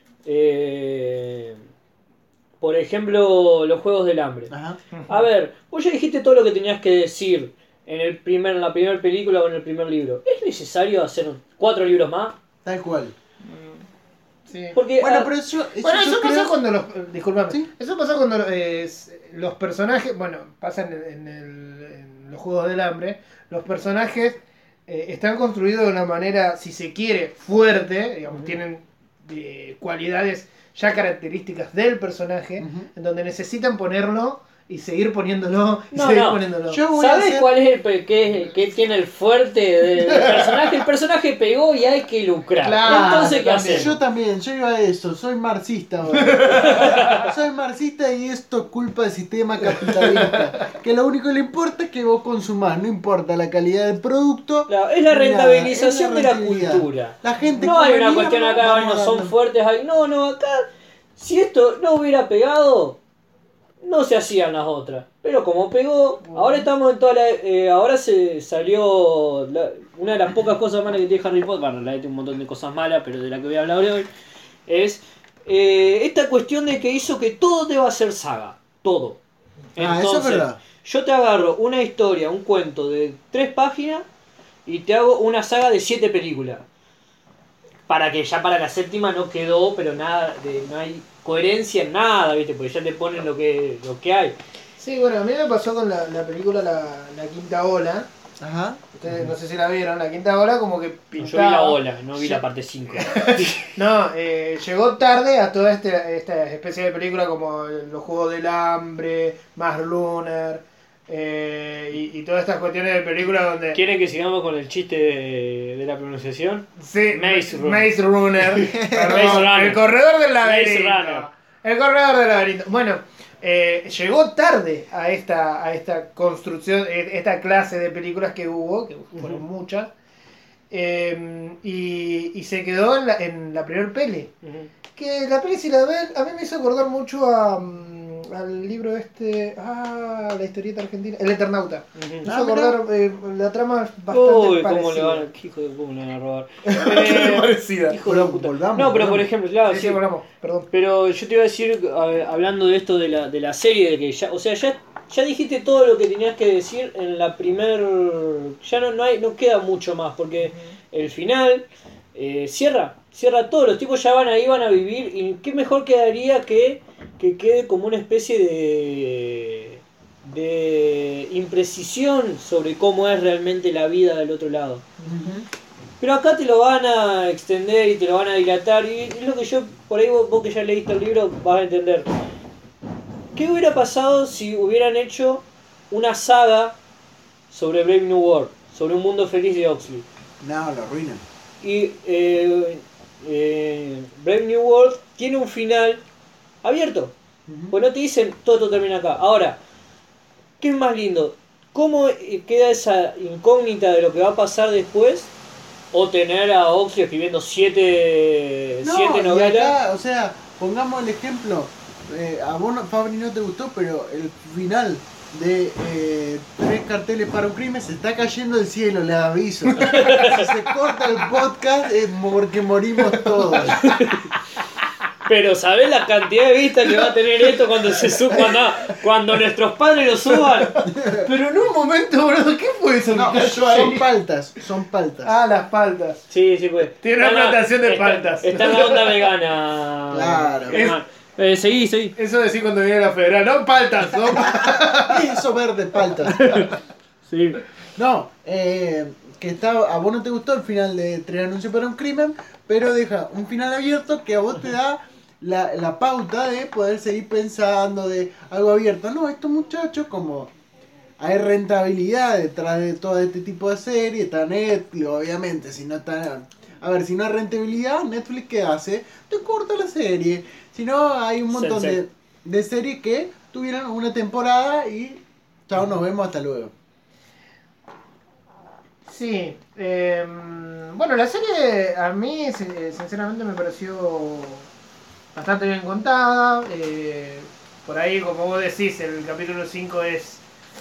eh, por ejemplo, los Juegos del Hambre. Ajá. A ver, vos ya dijiste todo lo que tenías que decir en el primer, en la primera película o en el primer libro. ¿Es necesario hacer cuatro libros más? Tal cual. Sí. Porque Bueno, ah, pero eso, eso Bueno, yo eso pasa creo- cuando los. eh, Disculpame. ¿Sí? Eso pasa cuando eh, s- los personajes. Bueno, pasan en, en el- en los Juegos del Hambre. Los personajes eh, están construidos de una manera, si se quiere, fuerte. Digamos, Ujú. tienen eh, cualidades ya características del personaje. Ujú. En donde necesitan ponerlo y seguir poniéndolo y No, seguir no. poniéndolo. Yo voy a ¿sabes hacer- cuál es el pe- qué, es- qué tiene el fuerte del personaje? El personaje pegó y hay que lucrar. Claro, Entonces, ¿qué también. hacemos? Yo también, yo iba a eso, soy marxista ahora. Soy marxista y esto es culpa del sistema capitalista. Que lo único que le importa es que vos consumás, no importa la calidad del producto. Claro, es la ni nada, rentabilización es de la rentabilidad. cultura. La gente No hay come una mierda, cuestión acá, vamos bueno, son dando. fuertes ahí. No, no, acá, si esto no hubiera pegado, no se hacían las otras. Pero como pegó, ahora estamos en toda la. eh, ahora se salió. la- una de las pocas cosas malas que tiene Harry Potter, bueno, la tiene un montón de cosas malas, pero de la que voy a hablar hoy, es eh, esta cuestión de que hizo que todo deba ser saga. Todo. Ah, eso es verdad. Yo te agarro una historia, un cuento de tres páginas y te hago una saga de siete películas. Para que ya para la séptima no quedó, pero nada, de, no hay coherencia en nada, ¿viste? Porque ya te ponen lo que, lo que hay. Sí, bueno, a mí me pasó con la, la película la, la Quinta Ola. Ajá. Ustedes no sé si la vieron. La Quinta Ola como que Yo pintaba. vi la ola, no vi la parte cinco. No, eh, llegó tarde a toda este, esta especie de película como Los Juegos del Hambre, Maze Runner eh, y, y todas estas cuestiones de películas donde... ¿Quieren que sigamos con el chiste de, de la pronunciación? Sí, Maze Runner. Maze Runner. Perdón, Maze Runner. El corredor del laberinto. Maze Runner. El corredor del laberinto. Bueno, eh, llegó tarde a esta, a esta construcción, eh, esta clase de películas que hubo, que fueron Ujú. muchas. eh, y, y se quedó en la, en la primer peli. Ujú. Que la peli, si la ven, a mí me hizo acordar mucho a, mm, al libro este. Ah, la historieta argentina. El Eternauta. Ujú. Me hizo Ah, mira. acordar, eh, la trama es bastante Uy, parecida. cómo le van, qué hijo de cómo le van a robar. Bastante Eh, parecida. hijo de Pero puta. volvamos, No, pero por volvamos. ejemplo, claro, Sí, sí. sí, volvamos, perdón. Pero yo te iba a decir, a- hablando de esto de la, de la serie, de que ya, o sea, ya, ya dijiste todo lo que tenías que decir en la primer, ya no, no hay, no queda mucho más, porque el final eh, cierra, cierra todo, los tipos ya van ahí, van a vivir, y qué mejor quedaría que, que quede como una especie de, de imprecisión sobre cómo es realmente la vida del otro lado. Ujú. Pero acá te lo van a extender y te lo van a dilatar. Y es lo que yo, por ahí vos, vos que ya leíste el libro, vas a entender. ¿Qué hubiera pasado si hubieran hecho una saga sobre Brave New World? Sobre un mundo feliz de Oxley. No, lo arruinan. Y eh, eh, Brave New World tiene un final abierto. Ujú. Pues no te dicen todo esto termina acá. Ahora, ¿qué es más lindo? ¿Cómo eh, queda esa incógnita de lo que va a pasar después? O tener a Oxley escribiendo siete, No, siete y novelas. acá, o sea, pongamos el ejemplo. Eh, a vos, no- Fabri, no te gustó, pero el final de eh, Tres carteles para un crimen se está cayendo del cielo, les aviso. Si se corta el podcast es porque morimos todos. Pero ¿sabés la cantidad de vistas que va a tener esto cuando se suba, cuando, cuando nuestros padres lo suban? Pero en un momento, bro, ¿qué fue eso No, que cayó ahí? son paltas, son paltas. Ah, las paltas. Sí, sí, pues. Tiene una Está en la- plantación de está- paltas. Está en la onda vegana. Claro. Germán. Eh, seguí, seguí. Eso decir cuando viene la federal. No paltas, son Eso verde, paltas. Sí. No, eh, que está, a vos no te gustó el final de Tres anuncios para un crimen, pero deja un final abierto que a vos te da la, la pauta de poder seguir pensando de algo abierto. No, estos muchachos como hay rentabilidad detrás de todo este tipo de series, está Netflix, obviamente, si no está... A ver, si no hay rentabilidad, Netflix ¿qué hace? Te corta la serie. Si no, hay un montón de, de series que tuvieron una temporada y chao, nos vemos, hasta luego. Sí, eh, bueno, la serie a mí sinceramente me pareció bastante bien contada. Eh, por ahí, como vos decís, el capítulo cinco es...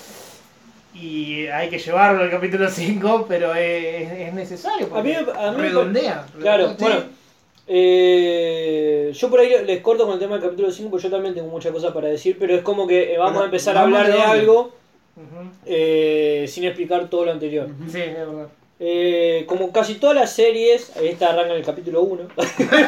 Y hay que llevarlo al capítulo cinco, pero es, es necesario porque A mí, a mí redondea. Claro, ¿Sí? bueno. Eh, yo por ahí les corto con el tema del capítulo cinco, porque yo también tengo muchas cosas para decir, pero es como que eh, vamos Pero a empezar vamos a hablar de de orden. algo Uh-huh. eh, sin explicar todo lo anterior. Ujú. Sí, es verdad. Eh, como casi todas las series, esta arranca en el capítulo uno. No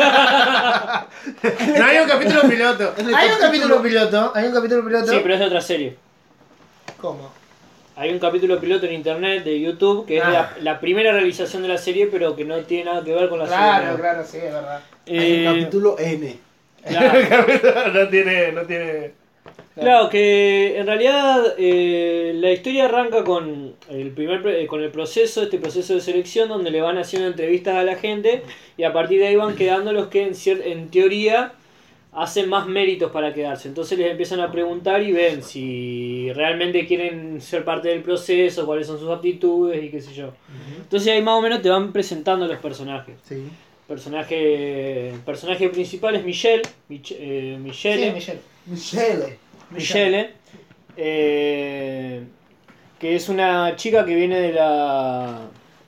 hay un capítulo piloto. En el Hay un capítulo- capítulo piloto. Hay un capítulo piloto. Sí, pero es de otra serie. ¿Cómo? Hay un capítulo piloto en internet de YouTube que es Ah. la, la primera realización de la serie, pero que no tiene nada que ver con la Claro, serie. claro, sí, es verdad. Hay Eh, un capítulo N. claro. no tiene, no tiene. Claro, que en realidad eh, la historia arranca con el primer pre- con el proceso, este proceso de selección donde le van haciendo entrevistas a la gente y a partir de ahí van quedando los que en, cier- en teoría hacen más méritos para quedarse. Entonces les empiezan a preguntar y ven si realmente quieren ser parte del proceso, cuáles son sus aptitudes y qué sé yo. Entonces ahí más o menos te van presentando los personajes. Sí. Personaje, el personaje principal es Michelle, Mich- eh, Michelle. Sí, Michelle. Michelle. Michelle, eh, que es una chica que viene de la...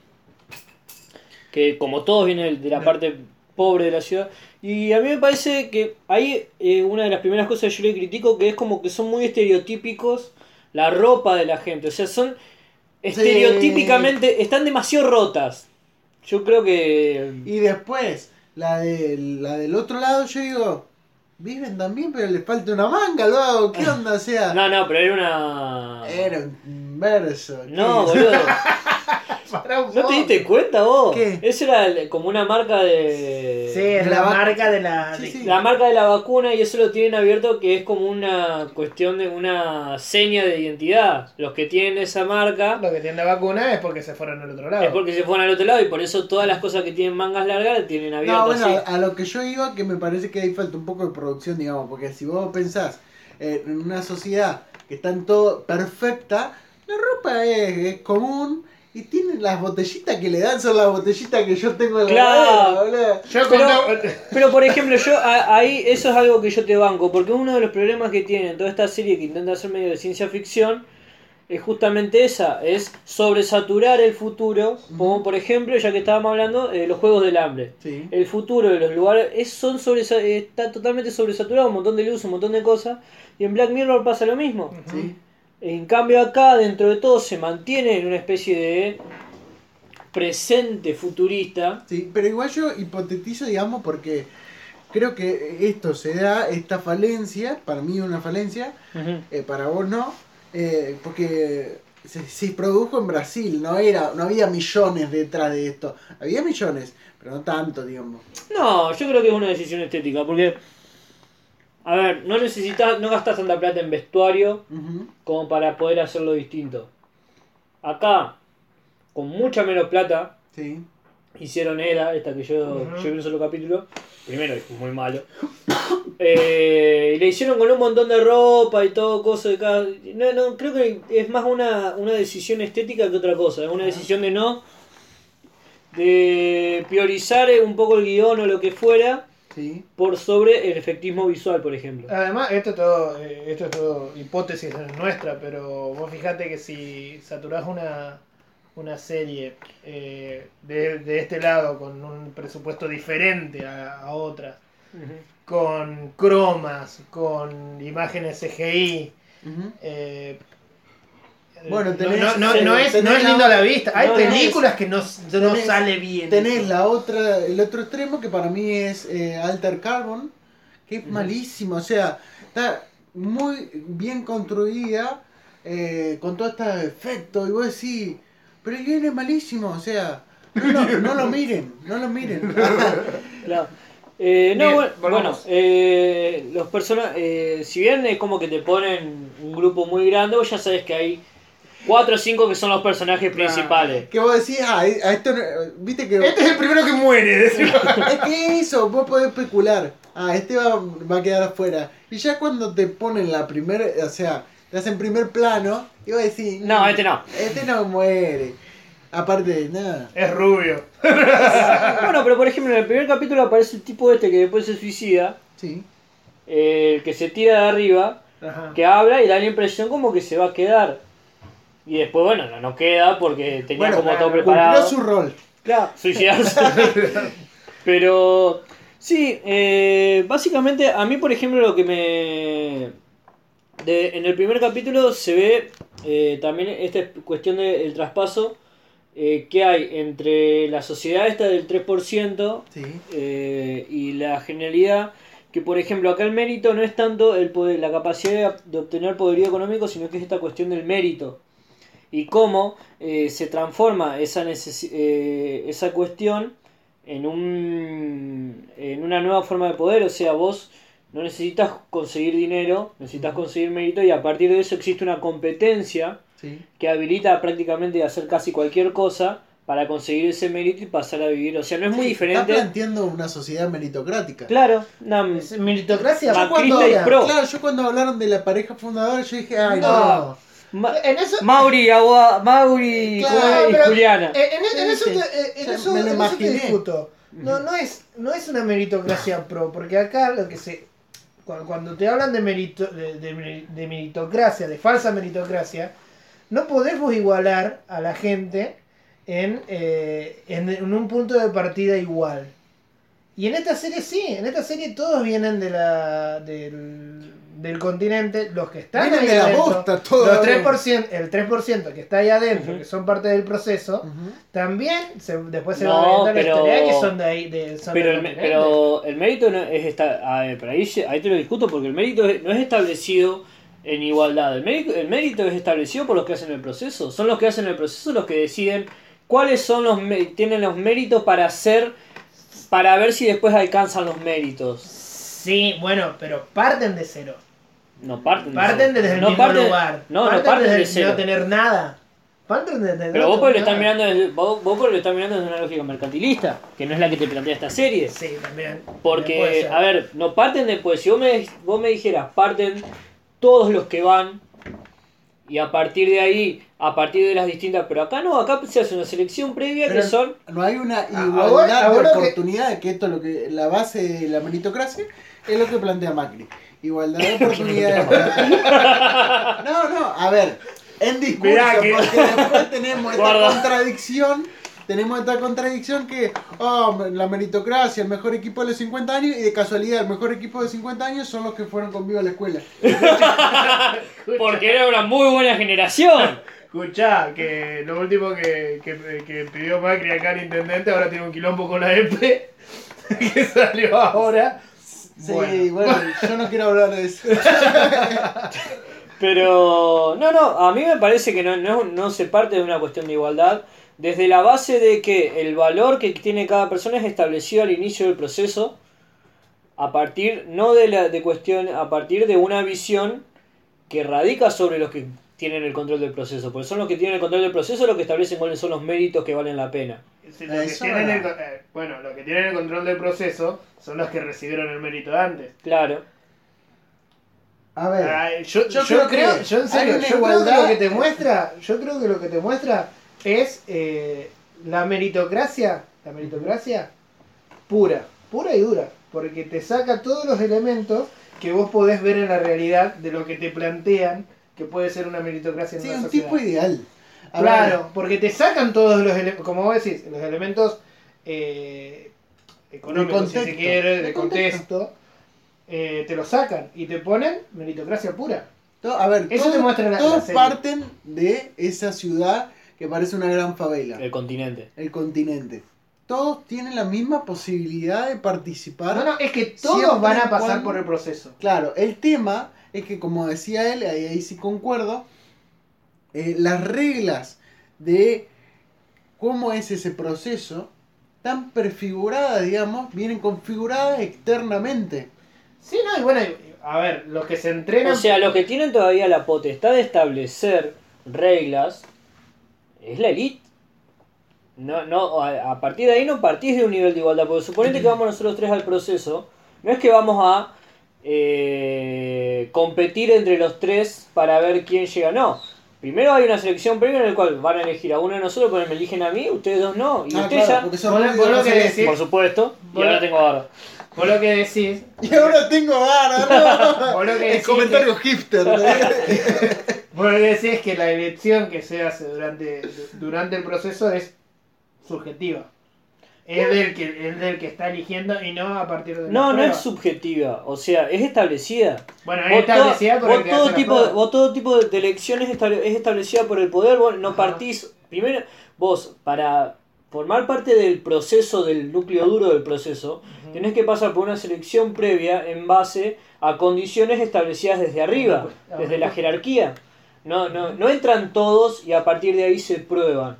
que como todos viene de la parte pobre de la ciudad. Y a mí me parece que ahí eh, una de las primeras cosas que yo le critico que es como que son muy estereotípicos la ropa de la gente. O sea, son estereotípicamente... están demasiado rotas. Yo creo que... Y después, la, de, la del otro lado, yo digo, viven también, pero les falta una manga, luego, ¿qué onda? O sea, No, no, pero era una... era un verso. ¿qué No, es? boludo. Para un ¿No te poco. diste cuenta vos? ¿Qué? Eso era el- como una marca de... Sí, es De la, la vaca. marca de la. Sí, de- sí. La marca de la vacuna y eso lo tienen abierto que es como una cuestión de una seña de identidad. Los que tienen esa marca Lo que tiene la vacuna es porque se fueron al otro lado. es porque se fueron al otro lado y por eso todas las cosas que tienen mangas largas las tienen No, abiertas bueno, así. a lo que yo iba, que me parece que ahí falta un poco de producción, digamos, porque si vos pensás eh, en una sociedad que está en todo perfecta, la ropa es, es común y tienen las botellitas que le dan, son las botellitas que yo tengo en la Claro. heladera, boludo. Yo Pero, conté- pero por ejemplo, yo a- ahí eso es algo que yo te banco, porque uno de los problemas que tiene toda esta serie que intenta hacer medio de ciencia ficción es justamente esa, es sobresaturar el futuro, como por ejemplo, ya que estábamos hablando, de los juegos del hambre. Sí. El futuro de los lugares es, son sobresa- está totalmente sobresaturado, un montón de luz, un montón de cosas, y en Black Mirror pasa lo mismo. Sí. En cambio acá, dentro de todo, se mantiene en una especie de presente futurista. Sí, pero igual yo hipotetizo, digamos, porque creo que esto se da, esta falencia, para mí una falencia, eh, para vos no, eh, porque se, se produjo en Brasil, no era, no había millones detrás de esto, había millones, pero no tanto, digamos. No, yo creo que es una decisión estética, porque, a ver, no necesitas, no gastas tanta plata en vestuario Ujú. como para poder hacerlo distinto. Acá, con mucha menos plata, Sí. hicieron Era, esta que yo, Ujú. yo vi un solo capítulo. Primero, es muy malo. Eh, y le hicieron con un montón de ropa y todo, cosas de cada. No, no, creo que es más una, una decisión estética que otra cosa. Es una decisión de no. De priorizar un poco el guión o lo que fuera Sí. por sobre el efectismo visual, por ejemplo. Además, esto es todo, eh, esto es todo hipótesis nuestra, pero vos fijate que si saturás una, una serie eh, de, de este lado con un presupuesto diferente a, a otras, con cromas, con imágenes C G I, Ujú. eh, Bueno, no, tenés- no, no, tenés- no es, no tenés es la- lindo a la vista. Hay no, películas que no, no tenés- sale bien. Tenés eso. la otra, el otro extremo que para mí es eh, Alter Carbon, que es Ujú. malísimo, o sea, está muy bien construida, eh, con todo este efecto, y vos decís, pero el guion es malísimo, o sea, no lo, no lo miren, no lo miren. Claro. Eh, no, Bien, bueno, volvamos. bueno, eh, los personajes, eh, si bien es como que te ponen un grupo muy grande, vos ya sabes que hay cuatro o cinco que son los personajes principales. Que vos decís, ah, a esto no- viste que... Este es el primero que muere. decís. Es que eso, vos podés especular. Ah, este va, va a quedar afuera. Y ya cuando te ponen la primera, o sea, te hacen primer plano, y vos decís, No, este no. Este no muere. Aparte de nada. Es rubio. Bueno, pero por ejemplo, en el primer capítulo aparece el tipo este que después se suicida, Sí. eh, el que se tira de arriba, Ajá. que habla y da la impresión como que se va a quedar. Y después, bueno, no, no queda porque tenía Bueno, como todo cumplió preparado. Cumplió su rol. Claro, suicidarse. Pero sí, eh, básicamente a mí, por ejemplo, lo que me... De, en el primer capítulo se ve eh, también esta cuestión del traspaso eh, que hay entre la sociedad esta del tres por ciento Sí. eh, y la genialidad, que por ejemplo acá el mérito no es tanto el poder, la capacidad de, de obtener poderío económico, sino que es esta cuestión del mérito y cómo eh, se transforma esa, necesi- eh, esa cuestión en, un, en una nueva forma de poder. O sea, vos no necesitas conseguir dinero, necesitas conseguir mérito, y a partir de eso existe una competencia Sí. que habilita prácticamente a hacer casi cualquier cosa para conseguir ese mérito y pasar a vivir. O sea, no es muy Sí, diferente. Está planteando una sociedad meritocrática. Claro, una- Es meritocracia. Macrista Yo cuando- y mira, pro. Claro, yo cuando hablaron de la pareja fundadora, yo dije, ay, no. No. Ma- En eso, Mauri, Agua, Mauri Claro, ¿cómo es? y pero- Juliana. En, en- en eso, Sí, sí. te, eh, en Ya eso, me lo en eso te imaginé. discuto. No, no es, no es una meritocracia pro, porque acá lo que se, cuando, cuando te hablan de, merito, de, de- de meritocracia, de falsa meritocracia, no podés vos igualar a la gente en, eh, en, en un punto de partida igual. Y en esta serie sí, en esta serie todos vienen de la del, del continente, los que están Vienen ahí de la adentro, bosta, todos. los tres por ciento, el tres por ciento que está ahí adentro, Ujú. que son parte del proceso, Ujú. también se, después se No, va a orientar pero- la historia que son de ahí. De, son Pero del el, me- continente. pero el mérito no es esta, a ver, pero ahí, ahí te lo discuto, porque el mérito es- no es establecido en igualdad. El mérito, el mérito es establecido por los que hacen el proceso. Son los que hacen el proceso los que deciden cuáles son los mé- tienen los méritos para hacer, para ver si después alcanzan los méritos. Sí, bueno, pero parten de cero. No parten de Parten cero. desde el no mismo parten, lugar. No, no parten desde de cero. no tener nada. Parten desde Pero no vos porque lo tener estás nada. mirando desde, vos, vos porque lo estás mirando desde una lógica mercantilista, que no es la que te plantea esta serie. Sí, también. también puede Porque, ser. a ver, no parten después. Si vos me, vos me dijeras, parten todos los que van, y a partir de ahí, a partir de las distintas. Pero acá no, acá se hace una selección previa Pero que son. no hay una Ah, igualdad ahora- ahora de que- oportunidades, que... esto es lo que la base de la meritocracia es lo que plantea Macri. Igualdad de oportunidades. No, no, a ver, en discurso, Mirá que- porque después tenemos esta Guarda. contradicción, tenemos esta contradicción que, oh, la meritocracia, el mejor equipo de los cincuenta años, y de casualidad, el mejor equipo de cincuenta años son los que fueron conmigo a la escuela. Porque era una muy buena generación. Escuchá, que lo último que, que, que pidió Macri acá al intendente ahora tiene un quilombo con la E P que salió ahora. Sí, Bueno. bueno, yo no quiero hablar de eso. Pero, no, no, a mí me parece que no, no, no se parte de una cuestión de igualdad. Desde la base de que el valor que tiene cada persona es establecido al inicio del proceso. A partir, no de la de cuestión, a partir de una visión que radica sobre los que tienen el control del proceso. Porque son los que tienen el control del proceso los que establecen cuáles son los méritos que valen la pena. Sí, los que Eso tienen el, no. co- eh, bueno, los que tienen el control del proceso son los que recibieron el mérito antes. Claro. A ver, Ay, yo, yo yo creo creo, que yo en serio, hay una yo creo que igualdad- lo que te muestra, yo creo que lo que te muestra es eh, la meritocracia, la meritocracia pura, pura y dura, porque te saca todos los elementos que vos podés ver en la realidad de lo que te plantean que puede ser una meritocracia en sí, una un sociedad. tipo ideal. A Claro, ver, porque te sacan todos los elementos, como vos decís, los elementos eh, económicos, si se contexto. quiere, de De contexto, eh, te lo sacan y te ponen meritocracia pura. to- a ver, Eso todos, te muestra la- la todos serie. parten de esa ciudad que parece una gran favela, El continente. el continente. Todos tienen la misma posibilidad de participar. No, no, es que todos Siempre van a y pasar cuando- por el proceso. Claro, el tema es que, como decía él, ahí, ahí sí concuerdo, eh, las reglas de cómo es ese proceso tan prefiguradas, digamos, vienen configuradas externamente. Sí, no, y bueno, a ver, los que se entrenan... O sea, los que tienen todavía la potestad de establecer reglas es la élite. No, no, a, a partir de ahí no partís de un nivel de igualdad, porque suponete que vamos nosotros tres al proceso, no es que vamos a eh, competir entre los tres para ver quién llega, no. Primero hay una selección previa en la cual van a elegir a uno de nosotros, pero me eligen a mí, ustedes dos no, y Ah, ustedes claro, ya, porque son Vos- rubios, vos lo no que se decís- ven. por supuesto, y Bueno. ahora tengo barba. Vos lo que decís... Y ahora tengo ganas, Vos lo que ¿no? El decís comentario hipster. ¿no? Vos lo que decís es que la elección que se hace durante, durante el proceso es subjetiva. Es del, que, es del que está eligiendo y no a partir de No, la no prueba. es subjetiva, o sea, es establecida. Bueno, Vos es establecida to- por el vos que todo hace la tipo de, prueba. vos todo tipo de elecciones estable- es establecida por el poder, vos no Ajá. partís, primero, vos para formar parte del proceso, del núcleo duro del proceso, Ujú. tenés que pasar por una selección previa en base a condiciones establecidas desde arriba, Ah, desde la bueno. jerarquía. No, no, no entran todos y a partir de ahí se prueban.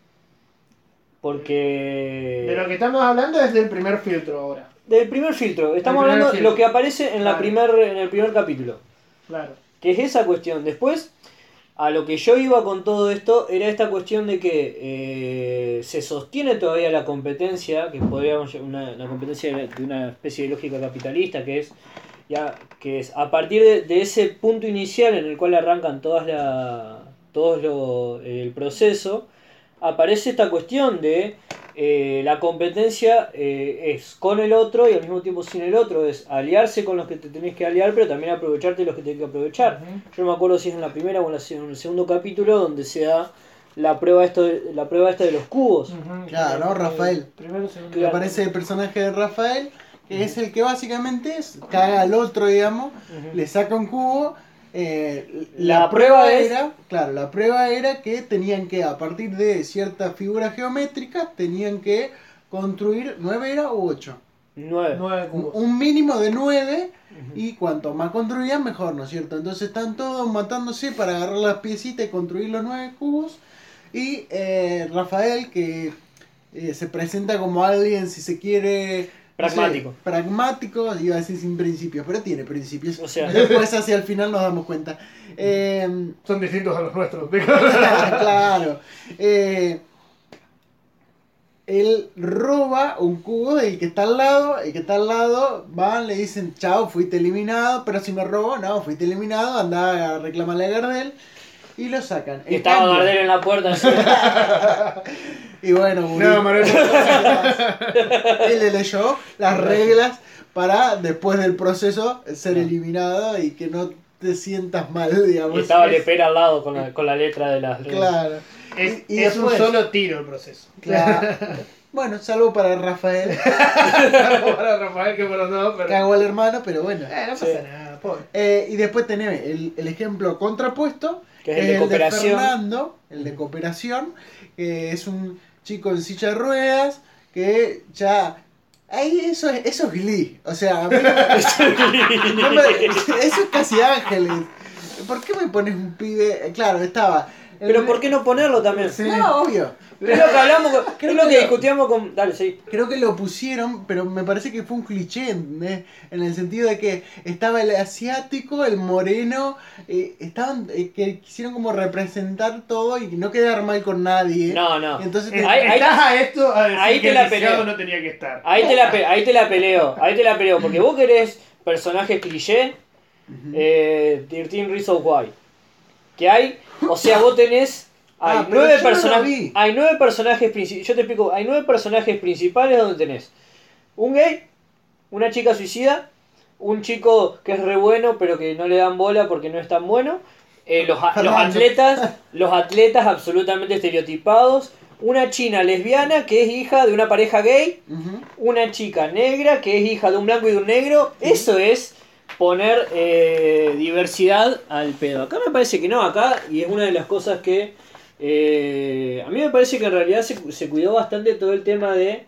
Porque... De lo que estamos hablando es del primer filtro ahora. Del primer filtro, estamos primer hablando de filtro. lo que aparece en, la Claro. primer, en el primer capítulo. Claro. Que es esa cuestión. Después, a lo que yo iba con todo esto, era esta cuestión de que eh, se sostiene todavía la competencia, que podríamos una, la competencia de de una especie de lógica capitalista, que es ya que es a partir de, de ese punto inicial en el cual arrancan todas la todo lo, el proceso, aparece esta cuestión de eh, la competencia eh, es con el otro y al mismo tiempo sin el otro, es aliarse con los que te tenés que aliar, pero también aprovecharte de los que tenés que aprovechar. Ujú. Yo no me acuerdo si es en la primera o en, la, en el segundo capítulo donde se da la prueba esto de, la prueba esta de los cubos. Ujú. Claro, ¿no? Rafael. Primero, segundo. Que Claro. aparece el personaje de Rafael, que es el que básicamente es, caga al otro, digamos, Ujú. le saca un cubo. eh, La prueba es- era, claro, la prueba era que tenían que, a partir de ciertas figuras geométricas, tenían que construir nueve era u ocho. Nueve. Nueve Un, cubos. un mínimo de nueve, Ujú. y cuanto más construían, mejor, ¿no es cierto? Entonces están todos matándose para agarrar las piecitas y construir los nueve cubos. Y eh, Rafael, que eh, se presenta como alguien, si se quiere... no sé, Pragmático. pragmático, iba a decir sin principios, pero tiene principios. O sea. Después hacia el final nos damos cuenta. Eh, Son distintos a los nuestros. claro. Eh, él roba un cubo del que está al lado, el que está al lado van, le dicen, chao, fuiste eliminado, pero si me robó, no, fuiste eliminado, anda a reclamarle a Gardel, y lo sacan. Y En estaba cambio- Gardel en la puerta así. Y bueno, No, Murillo- Manuel. él le leyó las reglas para después del proceso ser eliminado y que no te sientas mal, digamos. Y estaba Lepera al lado con la, con la letra de las reglas. Claro. Es, Y- y es un después- solo tiro el proceso. Claro. Bueno, salvo para Rafael, Para Rafael que por los dos, pero. cago al hermano, pero bueno. Eh, no pasa Sí. nada, pobre. Eh, y después tenemos el, el ejemplo contrapuesto, Que es el de cooperación. Fernando, el de cooperación, que es un chico en silla de ruedas, que ya... Ahí eso es, eso es Glee, o sea, a mí no- no me- eso es casi Ángeles. ¿Por qué me pones un pibe? Claro, estaba... el- Pero ¿por qué no ponerlo también? Sí. No, obvio. Es lo que hablamos, con- Creo es lo que que lo- discutíamos con... Dale, sí. Creo que lo pusieron, pero me parece que fue un cliché, ¿entendés? En el sentido de que estaba el asiático, el moreno, eh, estaban eh, que quisieron como representar todo y no quedar mal con nadie. No, no. Entonces, Eh, Ahí- ahí- Estás a esto a decir ahí que te la el lisiado peleo. no tenía que estar. Ahí te, la pe- ahí te la peleo, ahí te la peleo, porque vos querés personajes cliché, Ujú. eh, trece Reasons Why. Que hay, o sea, vos tenés... Hay Ah, pero nueve, yo no lo personajes, vi. hay nueve personajes principales. Yo te explico, hay nueve personajes principales donde tenés un gay, una chica suicida, un chico que es re bueno pero que no le dan bola porque no es tan bueno, eh, los, a- los Fernando. atletas, los atletas absolutamente estereotipados, una china lesbiana que es hija de una pareja gay, Ujú. una chica negra que es hija de un blanco y de un negro. Eso es poner eh, diversidad al pedo. Acá me parece que no, acá, y es una de las cosas que eh, a mí me parece que en realidad se, se cuidó bastante todo el tema de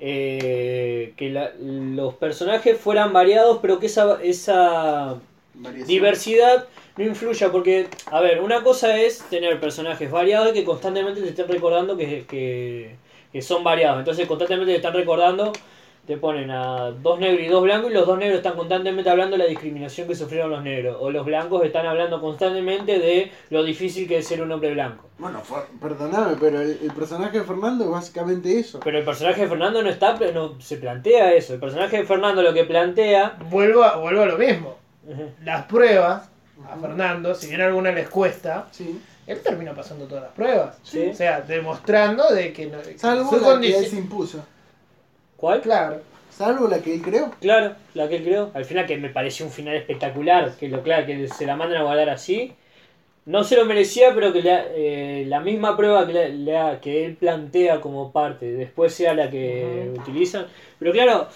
eh, que la- los personajes fueran variados, pero que esa, esa Variación. diversidad no influya, porque, a ver, una cosa es tener personajes variados y que constantemente te estén recordando que, que, que son variados. Entonces constantemente te están recordando, te ponen a dos negros y dos blancos y los dos negros están constantemente hablando de la discriminación que sufrieron los negros. O los blancos están hablando constantemente de lo difícil que es ser un hombre blanco. Bueno, perdóname, pero el, el personaje de Fernando es básicamente eso. Pero el personaje de Fernando no está, no se plantea eso. El personaje de Fernando lo que plantea... Vuelvo a, vuelvo a lo mismo. Uh-huh. Las pruebas, a Fernando, si bien a alguna les cuesta, Sí. él termina pasando todas las pruebas. Sí. O sea, demostrando de que, no, que Salvo su la que condición... él se impuso. ¿Cuál? Claro. Salvo la que él creó. Claro, la que él creó. Al final que me pareció un final espectacular, que lo claro, que se la mandan a guardar así. No se lo merecía, pero que la, eh, la misma prueba que, le, le, que él plantea como parte, después sea la que uh-huh. utilizan. Pero claro,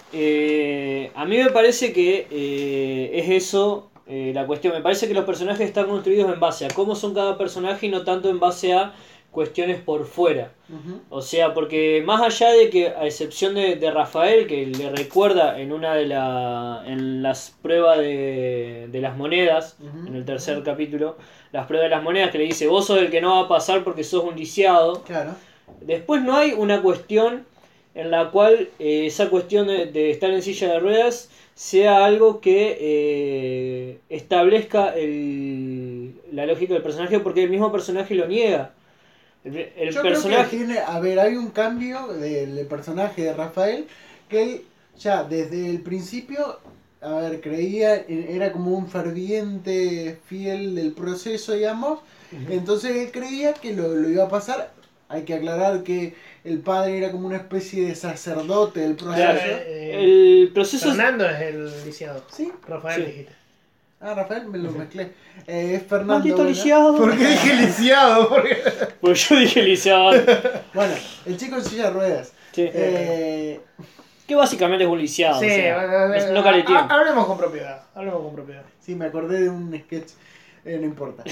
eh, a mí me parece que eh, es eso eh, la cuestión. Me parece que los personajes están construidos en base a cómo son cada personaje y no tanto en base a cuestiones por fuera. Uh-huh. O sea, porque más allá de que, a excepción de, de Rafael, que le recuerda en una de la, en las pruebas de, de las monedas, uh-huh. en el tercer uh-huh. capítulo, las pruebas de las monedas, que le dice, vos sos el que no va a pasar porque sos un lisiado. Claro. Después no hay una cuestión en la cual eh, esa cuestión de, de estar en silla de ruedas sea algo que eh, establezca el, la lógica del personaje, porque el mismo personaje lo niega. El, el Yo personaje... creo que tiene, a ver, hay un cambio del personaje de Rafael, que él ya desde el principio, a ver, creía, era como un ferviente fiel del proceso, digamos, uh-huh. entonces él creía que lo, lo iba a pasar. Hay que aclarar que el padre era como una especie de sacerdote del proceso. Claro, eh, el proceso Fernando es el lisiado. Sí. Rafael sí. dijiste. Ah, Rafael, me lo mezclé. Eh, es Fernando. Maldito lisiado. ¿Por qué dije lisiado? Porque... Pues yo dije lisiado. Bueno, el chico en silla de ruedas. Sí. Eh... Que básicamente es un lisiado. Sí, o sea, eh, no caretín. Hablemos con propiedad. Hablemos con propiedad. Sí, me acordé de un sketch. Eh, no importa.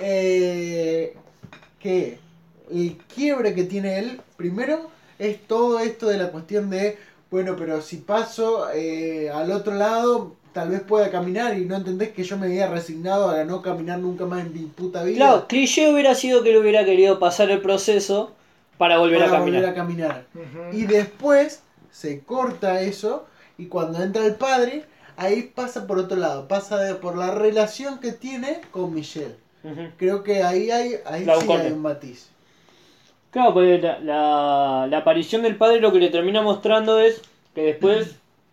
eh, que el quiebre que tiene él, primero, es todo esto de la cuestión de, bueno, pero si paso eh, al otro lado, tal vez pueda caminar, y no entendés que yo me había resignado a no caminar nunca más en mi puta vida. Claro, cliché hubiera sido que él hubiera querido pasar el proceso para volver para a caminar. Volver a caminar. Uh-huh. Y después se corta eso, y cuando entra el padre, ahí pasa por otro lado, pasa de, por la relación que tiene con Michelle. Uh-huh. Creo que ahí hay, ahí sí hay un matiz. Claro, pues la, la, la aparición del padre lo que le termina mostrando es que después,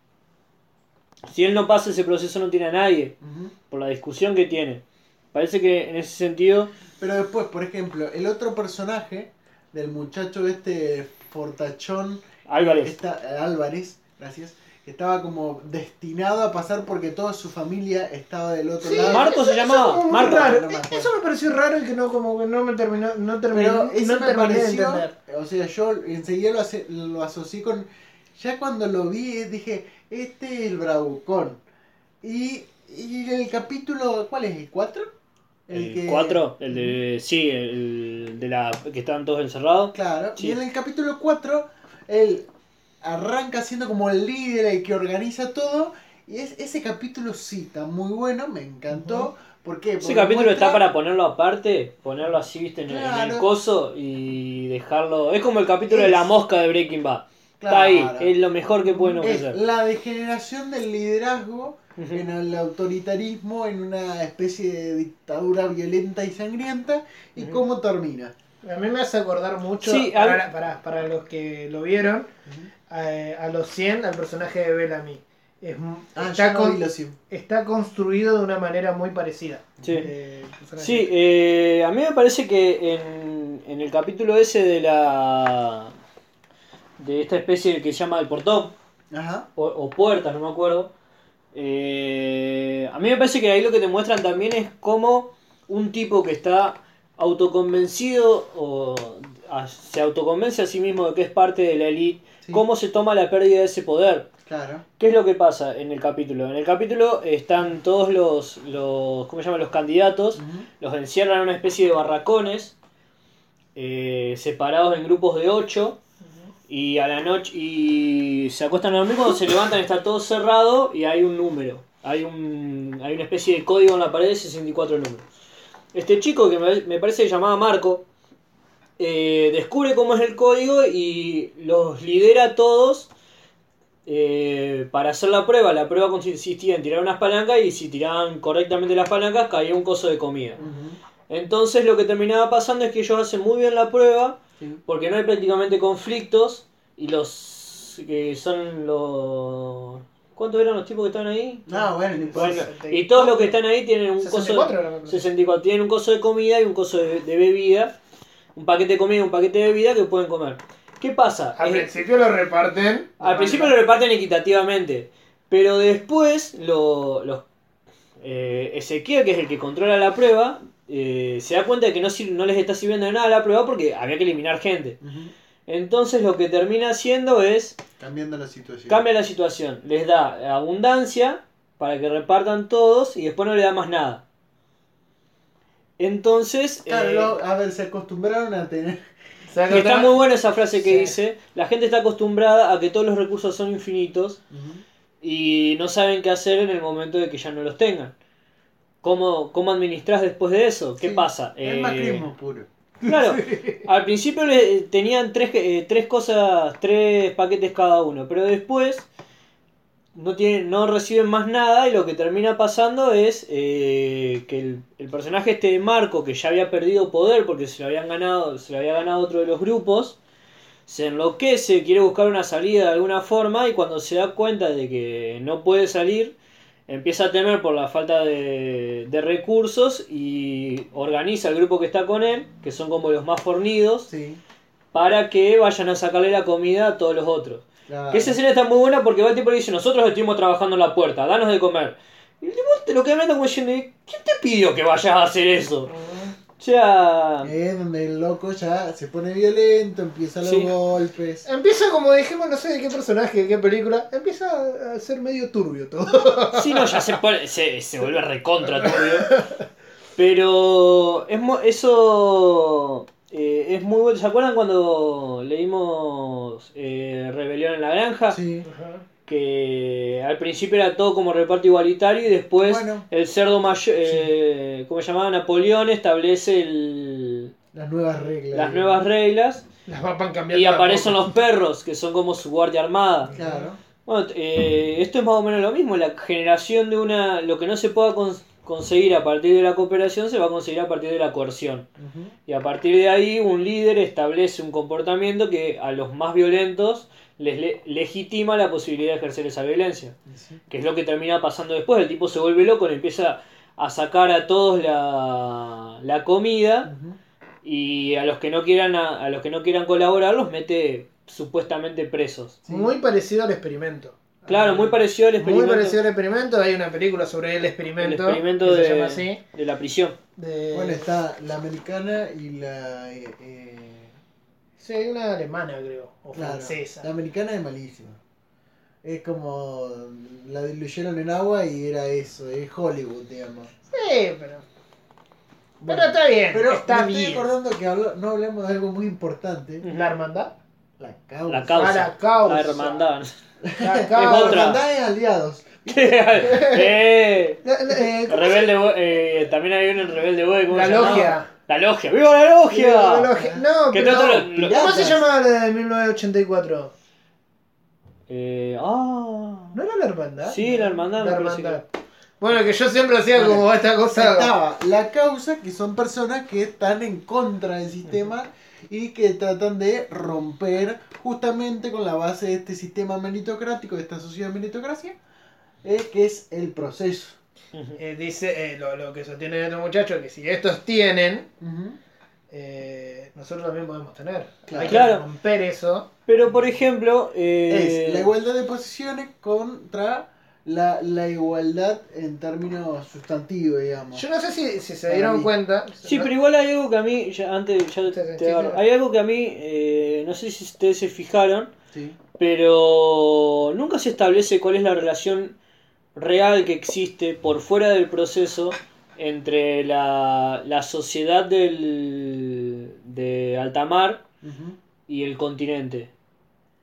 si él no pasa ese proceso, no tiene a nadie, uh-huh. por la discusión que tiene. Parece que en ese sentido... Pero después, por ejemplo, el otro personaje del muchacho este fortachón... Álvarez. Está, Álvarez, gracias. Que estaba como destinado a pasar porque toda su familia estaba del otro sí, lado. Marco se llamaba. Marco. Raro. No me eso me pareció raro y que no, como que no me terminó, no terminó, Pero eso no me terminé de pareció, entender. o sea, yo enseguida lo, hace, lo asocié con, ya cuando lo vi dije, este es el bravucón. Y, y el capítulo, ¿cuál es? ¿El cuatro? El cuatro, el de, sí, el de la que estaban todos encerrados. Claro, sí. Y en el capítulo cuatro, él arranca siendo como el líder, el que organiza todo, y es, ese capítulo sí está muy bueno, me encantó. Uh-huh. ¿Por qué? Porque ese capítulo muestra... está para ponerlo aparte, ponerlo así, viste, en, claro. en el coso y dejarlo. Es como el capítulo es... de la mosca de Breaking Bad. Claro. Está ahí, es lo mejor que pueden ofrecer. Es la degeneración del liderazgo uh-huh. en el autoritarismo, en una especie de dictadura violenta y sangrienta, y uh-huh. cómo termina. A mí me hace acordar mucho, sí, para, para, para los que lo vieron, uh-huh. a, a los cien, al personaje de Bellamy. Es, ah, está, no con, vi está construido de una manera muy parecida. Sí, eh, sí eh, a mí me parece que en, en el capítulo ese de la de esta especie que se llama el portón, Ajá. O, o puertas, no me acuerdo, eh, a mí me parece que ahí lo que te muestran también es cómo un tipo que está autoconvencido o a, se autoconvence a sí mismo de que es parte de la élite, sí. cómo se toma la pérdida de ese poder. Claro. ¿Qué es lo que pasa en el capítulo? En el capítulo están todos los, los ¿cómo se llaman? Los candidatos, uh-huh. los encierran en una especie de barracones, eh, separados en grupos de ocho, uh-huh. y a la noche y se acuestan a dormir. Cuando se levantan está todo cerrado y hay un número, hay un hay una especie de código en la pared de sesenta y cuatro números. Este chico que me, me parece que se llamaba Marco, eh, descubre cómo es el código y los lidera a todos eh, para hacer la prueba. La prueba consistía en tirar unas palancas y si tiraban correctamente las palancas caía un coso de comida. Ujú. Entonces lo que terminaba pasando es que ellos hacen muy bien la prueba Sí. porque no hay prácticamente conflictos y los que son los... ¿Cuántos eran los tipos que estaban ahí? No, bueno, no importa. Bueno, y todos los que están ahí tienen un sesenta y cuatro coso era, me de, parece. sesenta y cuatro, tienen un coso de comida y un coso de, de bebida, un paquete de comida y un paquete de bebida que pueden comer. ¿Qué pasa? Al Eh, principio lo reparten. al principio lo reparten equitativamente, pero después lo, los, eh, Ezequiel, que es el que controla la prueba, eh, se da cuenta de que no, sir- no les está sirviendo de nada la prueba porque había que eliminar gente. Ujú. Entonces lo que termina haciendo es Cambiando la situación. cambia la situación, les da abundancia para que repartan todos y después no le da más nada. Entonces, Claro, eh, lo- a ver, se acostumbraron a tener. que está muy buena esa frase que Sí. dice, la gente está acostumbrada a que todos los recursos son infinitos Ujú. y no saben qué hacer en el momento de que ya no los tengan. ¿Cómo, cómo administras después de eso? ¿Qué Sí, pasa? Es Eh, macrismo puro. Claro, al principio le, tenían tres, eh, tres cosas, tres paquetes cada uno, pero después no tienen, no reciben más nada y lo que termina pasando es eh, que el, el personaje este de Marco, que ya había perdido poder porque se lo habían ganado, se lo había ganado otro de los grupos, se enloquece, quiere buscar una salida de alguna forma y cuando se da cuenta de que no puede salir, empieza a temer por la falta de, de recursos y organiza el grupo que está con él, que son como los más fornidos, Sí, para que vayan a sacarle la comida a todos los otros. claro. Que esa escena está muy buena porque va el tipo y le dice, nosotros estuvimos trabajando en la puerta, danos de comer. Y el tipo te lo queda mirando como diciendo, ¿quién te pidió que vayas a hacer eso? O sea... Es donde el loco ya se pone violento, empieza los Sí. golpes. Empieza como dijimos, no sé de qué personaje, de qué película, empieza a ser medio turbio todo. Sí, no, ya se, pone, se, se vuelve recontra turbio. Pero es mu- eso eh, es muy bueno. ¿Se acuerdan cuando leímos eh, Rebelión en la Granja? Sí. Que al principio era todo como reparto igualitario y después Bueno. el cerdo mayor, eh, ¿cómo se llamaba? Napoleón establece el, Las nuevas reglas. las nuevas reglas Las van cambiando. y de a aparecen poco. los perros que son como su guardia armada. Claro. Bueno, eh, esto es más o menos lo mismo, la generación de una... Lo que no se pueda cons- conseguir a partir de la cooperación se va a conseguir a partir de la coerción. Ujú. Y a partir de ahí un líder establece un comportamiento que a los más violentos les le- legitima la posibilidad de ejercer esa violencia. Sí. Que es lo que termina pasando después. El tipo se vuelve loco, le empieza a sacar a todos la, la comida Ujú. y a los que no quieran a, a los que no quieran colaborar los mete supuestamente presos. Sí. Muy parecido al experimento. Claro, muy parecido al Muy experimento. parecido al experimento. Hay una película sobre el El experimento. experimento que de, se llama así. de la prisión. De... Bueno, está la americana y la. eh, eh, Sí, hay una alemana, creo. O claro, francesa. La americana es malísima. Es como. La diluyeron en agua y era eso, es Hollywood, digamos. Sí, pero. Bueno, pero está bien. Pero está me bien. estoy acordando que habla- no hablemos de algo muy importante. ¿La hermandad? La causa. La causa. Ah, la causa. La hermandad. La Es causa. otra. Hermandades aliados. eh, La, la- eh, ¿cómo Rebelde Boy, eh, también hay uno en Rebelde Boy. ¿cómo La se llama? logia. La logia. ¡Viva la se- logia! la logia? No, Que pero. todo lo- ¿Cómo lo- se llama la de mil novecientos ochenta y cuatro? Eh, ah. ¿No era la hermandad? Sí, la hermandad, La me parece hermandad. Bueno, que yo siempre hacía Bueno, como esta cosa. Estaba la causa, que son personas que están en contra del sistema y que tratan de romper justamente con la base de este sistema meritocrático, de esta sociedad de meritocracia, eh, que es el proceso. Eh, dice eh, lo, lo que sostiene este muchacho, que si estos tienen, Ujú. eh, nosotros también podemos tener. Claro. Hay que Claro. romper eso. Pero por ejemplo. Eh, Es la igualdad de posiciones contra la, la igualdad en términos sustantivos, digamos. Yo no sé si, si se Para dieron mí. cuenta. Sí, ¿no? pero igual hay algo que a mí. Ya, antes, ya Sí, te sí, agarro. sí. Hay algo que a mí. eh, no sé si ustedes se fijaron. Sí. Pero nunca se establece cuál es la relación real que existe por fuera del proceso entre la, la sociedad del, de alta mar Ujú. y el continente.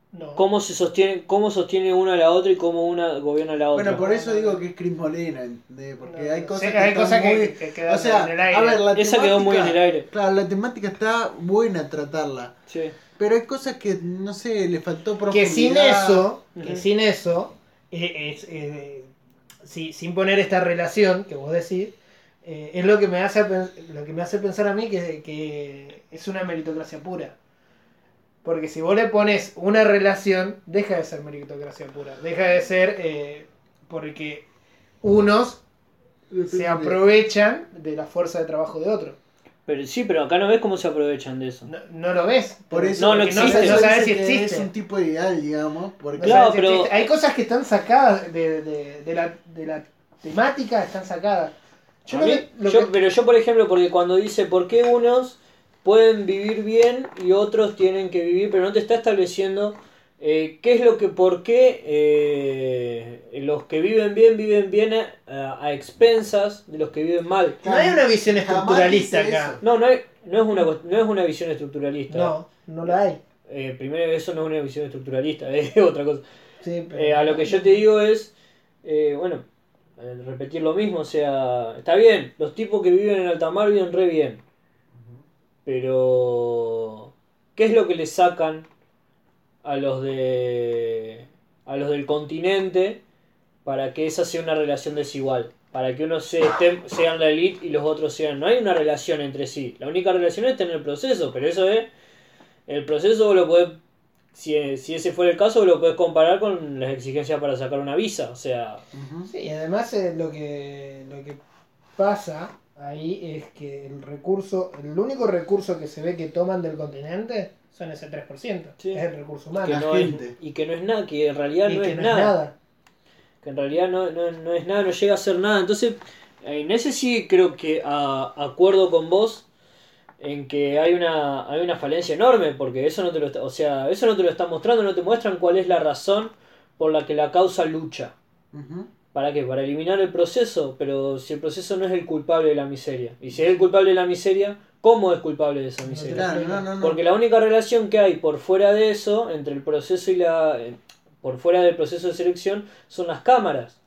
No. cómo se sostiene, cómo sostiene una a la otra y cómo una gobierna a la otra. Bueno, por eso digo que es Cris Morena, ¿entendés? Porque No, hay cosas sí, que hay están cosas que- muy... que quedan o sea, en el aire. a ver, la Esa quedó muy en el aire. Claro, la temática está buena tratarla. Sí. Pero hay cosas que, no sé, le faltó Que profundidad. sin eso, que Ujú. sin eso, eh, es, eh, si- sin poner esta relación que vos decís, eh, es lo que me hace pen- lo que me hace pensar a mí que, que es una meritocracia pura. Porque si vos le pones una relación, deja de ser meritocracia pura. Deja de ser eh, porque unos se aprovechan de la fuerza de trabajo de otros. Pero sí, pero acá no ves cómo se aprovechan de eso. No, no lo ves. Por eso, No, no porque existe. no, eso sabes dice si que existe. es un tipo ideal, digamos. Porque No Claro, sabes si pero- existe. Hay cosas que están sacadas de, de- de la, de la temática, están sacadas. Yo A lo mí- que- lo yo- que- Pero yo, por ejemplo, porque cuando dice por qué unos pueden vivir bien y otros tienen que vivir, pero no te está estableciendo eh, qué es lo que, por qué eh, los que viven bien viven bien a, a expensas de los que viven mal. no hay una visión Jamás estructuralista dice acá. eso. No, no, hay- no, es, una, cuest- no es una visión estructuralista. No, no la hay. Eh, primero, eso no es una visión estructuralista, es otra cosa. Sí, pero- Eh, a lo que yo te digo es, eh, bueno, eh, repetir lo mismo, o sea, está bien, los tipos que viven en alta mar viven re bien, pero ¿qué es lo que le sacan a los de a los del continente para que esa sea una relación desigual? Para que unos se estén- sean la elite y los otros sean... No hay una relación entre sí. La única relación es tener el proceso, pero eso es... El proceso vos lo podés... Si, si ese fuera el caso, vos lo podés comparar con las exigencias para sacar una visa. O sea... Ujú. Sí, y además eh, lo que lo que pasa ahí es que el recurso, el único recurso que se ve que toman del continente son ese tres por ciento. Sí. Es el recurso que humano. la no es, gente. y que no es nada, que en realidad Y no, que es, no nada, es nada. Que en realidad no, no, no es nada, no llega a ser nada. Entonces, en ese sí creo que a, acuerdo con vos en que hay una, hay una falencia enorme, porque eso no te lo está, o sea, eso no te lo está mostrando, no te muestran cuál es la razón por la que la causa lucha. Ujú. ¿Para qué? Para eliminar el proceso, pero si el proceso no es el culpable de la miseria. Y si es el culpable de la miseria, ¿cómo es culpable de esa miseria? Claro, no, no, no. Porque la única relación que hay por fuera de eso, entre el proceso y la... eh, por fuera del proceso de selección, son las cámaras.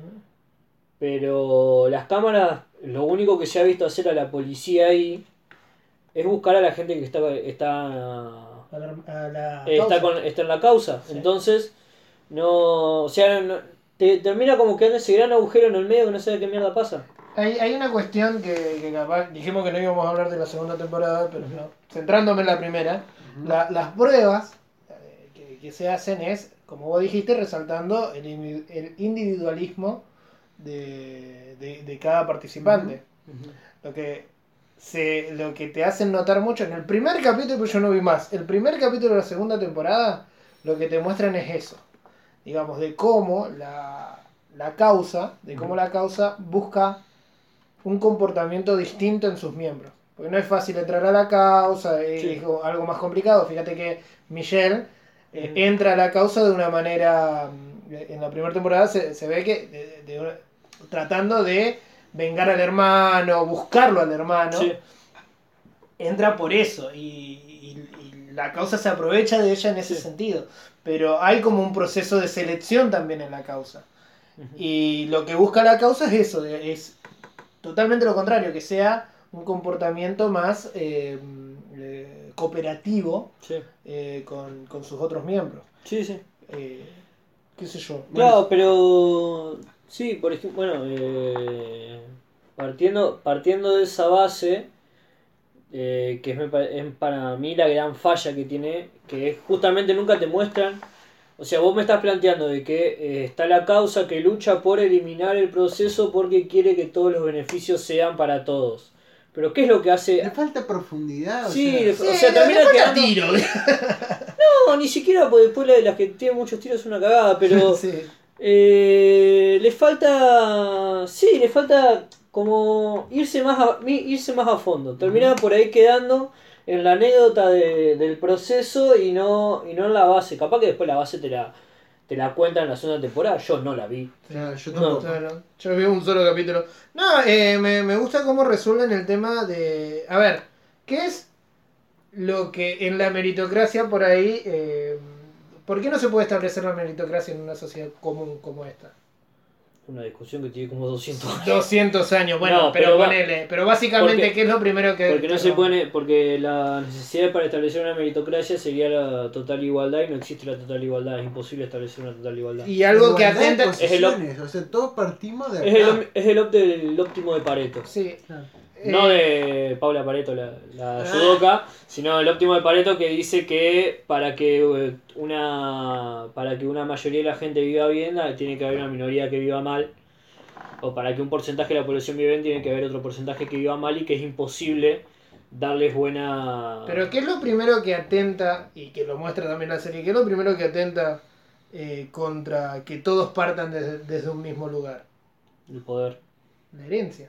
Pero las cámaras, lo único que se ha visto hacer a la policía ahí es buscar a la gente que está está A la, a la eh, está, causa. con, está en la causa. Sí. Entonces, no, o sea, no- te termina como quedando ese gran agujero en el medio que no sabe qué mierda pasa. Hay, hay una cuestión que, que capaz, dijimos que no íbamos a hablar de la segunda temporada, pero no. Centrándome en la primera, la- las pruebas eh, que, que se hacen es, como vos dijiste, resaltando el, indi- el individualismo de, de- de cada participante. Lo que se, lo que te hacen notar mucho en el primer capítulo, pero yo no vi más. El primer capítulo de la segunda temporada, lo que te muestran es eso. Digamos, de cómo la, la causa, de cómo la causa busca un comportamiento distinto en sus miembros. Porque no es fácil entrar a la causa, es Sí. algo más complicado. Fíjate que Michelle eh, Ujú. entra a la causa de una manera, mm, en la primera temporada se, se ve que de- de una- tratando de vengar al hermano, buscarlo al hermano, Sí. entra por eso y, y- y la causa se aprovecha de ella en ese Sí. sentido. Pero hay como un proceso de selección también en la causa. Ujú. Y lo que busca la causa es eso, es totalmente lo contrario, que sea un comportamiento más eh, eh, cooperativo Sí, eh, con, con sus otros miembros. sí, sí. Eh, ¿Qué sé yo? Claro, pero sí, por ejemplo, bueno, eh, partiendo, partiendo de esa base, eh, que es, me pa- es para mí la gran falla que tiene, que es justamente nunca te muestran, o sea, vos me estás planteando de que eh, está la causa que lucha por eliminar el proceso porque quiere que todos los beneficios sean para todos. Pero ¿qué es lo que hace? Le falta profundidad. O Sí, sea, le- Sí, o sea, le- termina le falta quedando... tiro. No, ni siquiera, porque después la de las que tienen muchos tiros es una cagada, pero... Sí. Eh, le falta. Sí, le falta como irse más a, mi- irse más a fondo. Termina por ahí quedando en la anécdota de- del proceso y no, y no en la base. Capaz que después la base te la, te la cuentan en la segunda temporada. Yo no la vi. claro, yo No. tampoco. Bueno, yo vi un solo capítulo. No, eh, me, me gusta cómo resuelven el tema de... A ver, ¿qué es lo que en la meritocracia por ahí eh, ¿Por qué no se puede establecer la meritocracia en una sociedad común como esta? Una discusión que tiene como doscientos años. doscientos años, bueno, No, pero, pero va- ponele. Pero básicamente, porque- ¿qué es lo primero que...? Porque no se pone, porque la necesidad para establecer una meritocracia sería la total igualdad y no existe la total igualdad, es imposible establecer una total igualdad. Y algo que Igualdad de atenta... Es el op- posiciones, o sea, todos partimos de Es el, acá. om- es el, opt- el óptimo de Pareto. Sí. Claro. No Eh, de Paula Pareto, la, la Ah. judoka, sino el óptimo de Pareto que dice que para que eh, una para que una mayoría de la gente viva bien, ah, tiene que haber una minoría que viva mal. O para que un porcentaje de la población viva bien, tiene que haber otro porcentaje que viva mal y que es imposible darles buena... Pero ¿qué es lo primero que atenta, y que lo muestra también la serie, qué es lo primero que atenta eh, contra que todos partan desde, desde un mismo lugar? El poder. La herencia.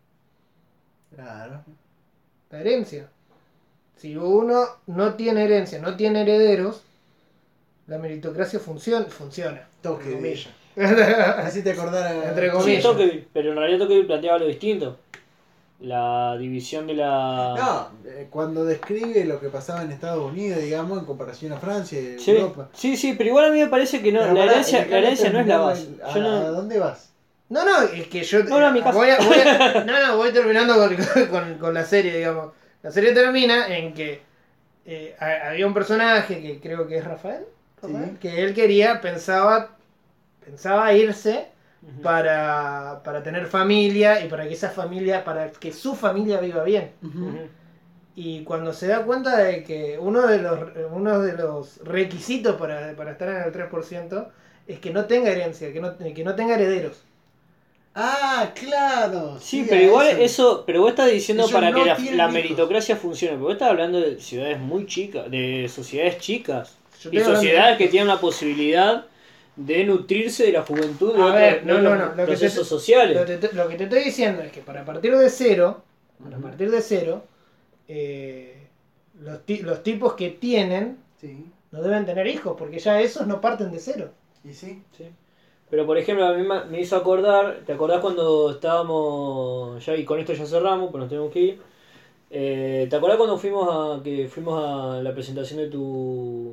Claro. La herencia. Si uno no tiene herencia, no tiene herederos, la meritocracia funciona. funciona Toque entre de comillas. Así te acordar a... Entre Sí, comillas. Tocqueville, pero en realidad Tocqueville planteaba lo distinto. La división de la... No, eh, cuando describe lo que pasaba en Estados Unidos, digamos, en comparación a Francia y Sí, Europa. sí, sí, pero igual a mí me parece que no, Pero la pará, herencia, la dejame herencia no es la terminar base. el- ¿A, Yo a no... dónde vas? No, no, es que yo No, no, a mi casa. voy a- voy a- no, no, voy terminando con, con- con la serie, digamos. La serie termina en que eh, ha- había un personaje que creo que es Rafael, Rafael, Sí. que él quería, pensaba, pensaba irse Ujú. para, para tener familia y para que esa familia, para que su familia viva bien. Ujú. Ujú. Y cuando se da cuenta de que uno de los, uno de los requisitos para, para estar en el tres por ciento es que no tenga herencia, que no, que no tenga herederos. Ah, claro. Sí, pero a igual eso... pero vos estás diciendo Ellos para no que la, tienen la hijos. meritocracia funcione, pero vos estás hablando de ciudades muy chicas, de sociedades chicas, Yo y estoy hablando- sociedades que tienen la posibilidad de nutrirse de la juventud de A otros, ver, no, de no, otros no, lo que procesos te- sociales. Lo, te- lo que te estoy diciendo es que para partir de cero, para partir de cero, eh, los, ti- los tipos que tienen Sí, no deben tener hijos, porque ya esos no parten de cero. y sí. Sí. Pero por ejemplo, a mí ma- me hizo acordar, ¿te acordás cuando estábamos, ya y con esto ya cerramos, pues nos tenemos que ir? Eh, ¿Te acordás cuando fuimos a que fuimos a la presentación de tu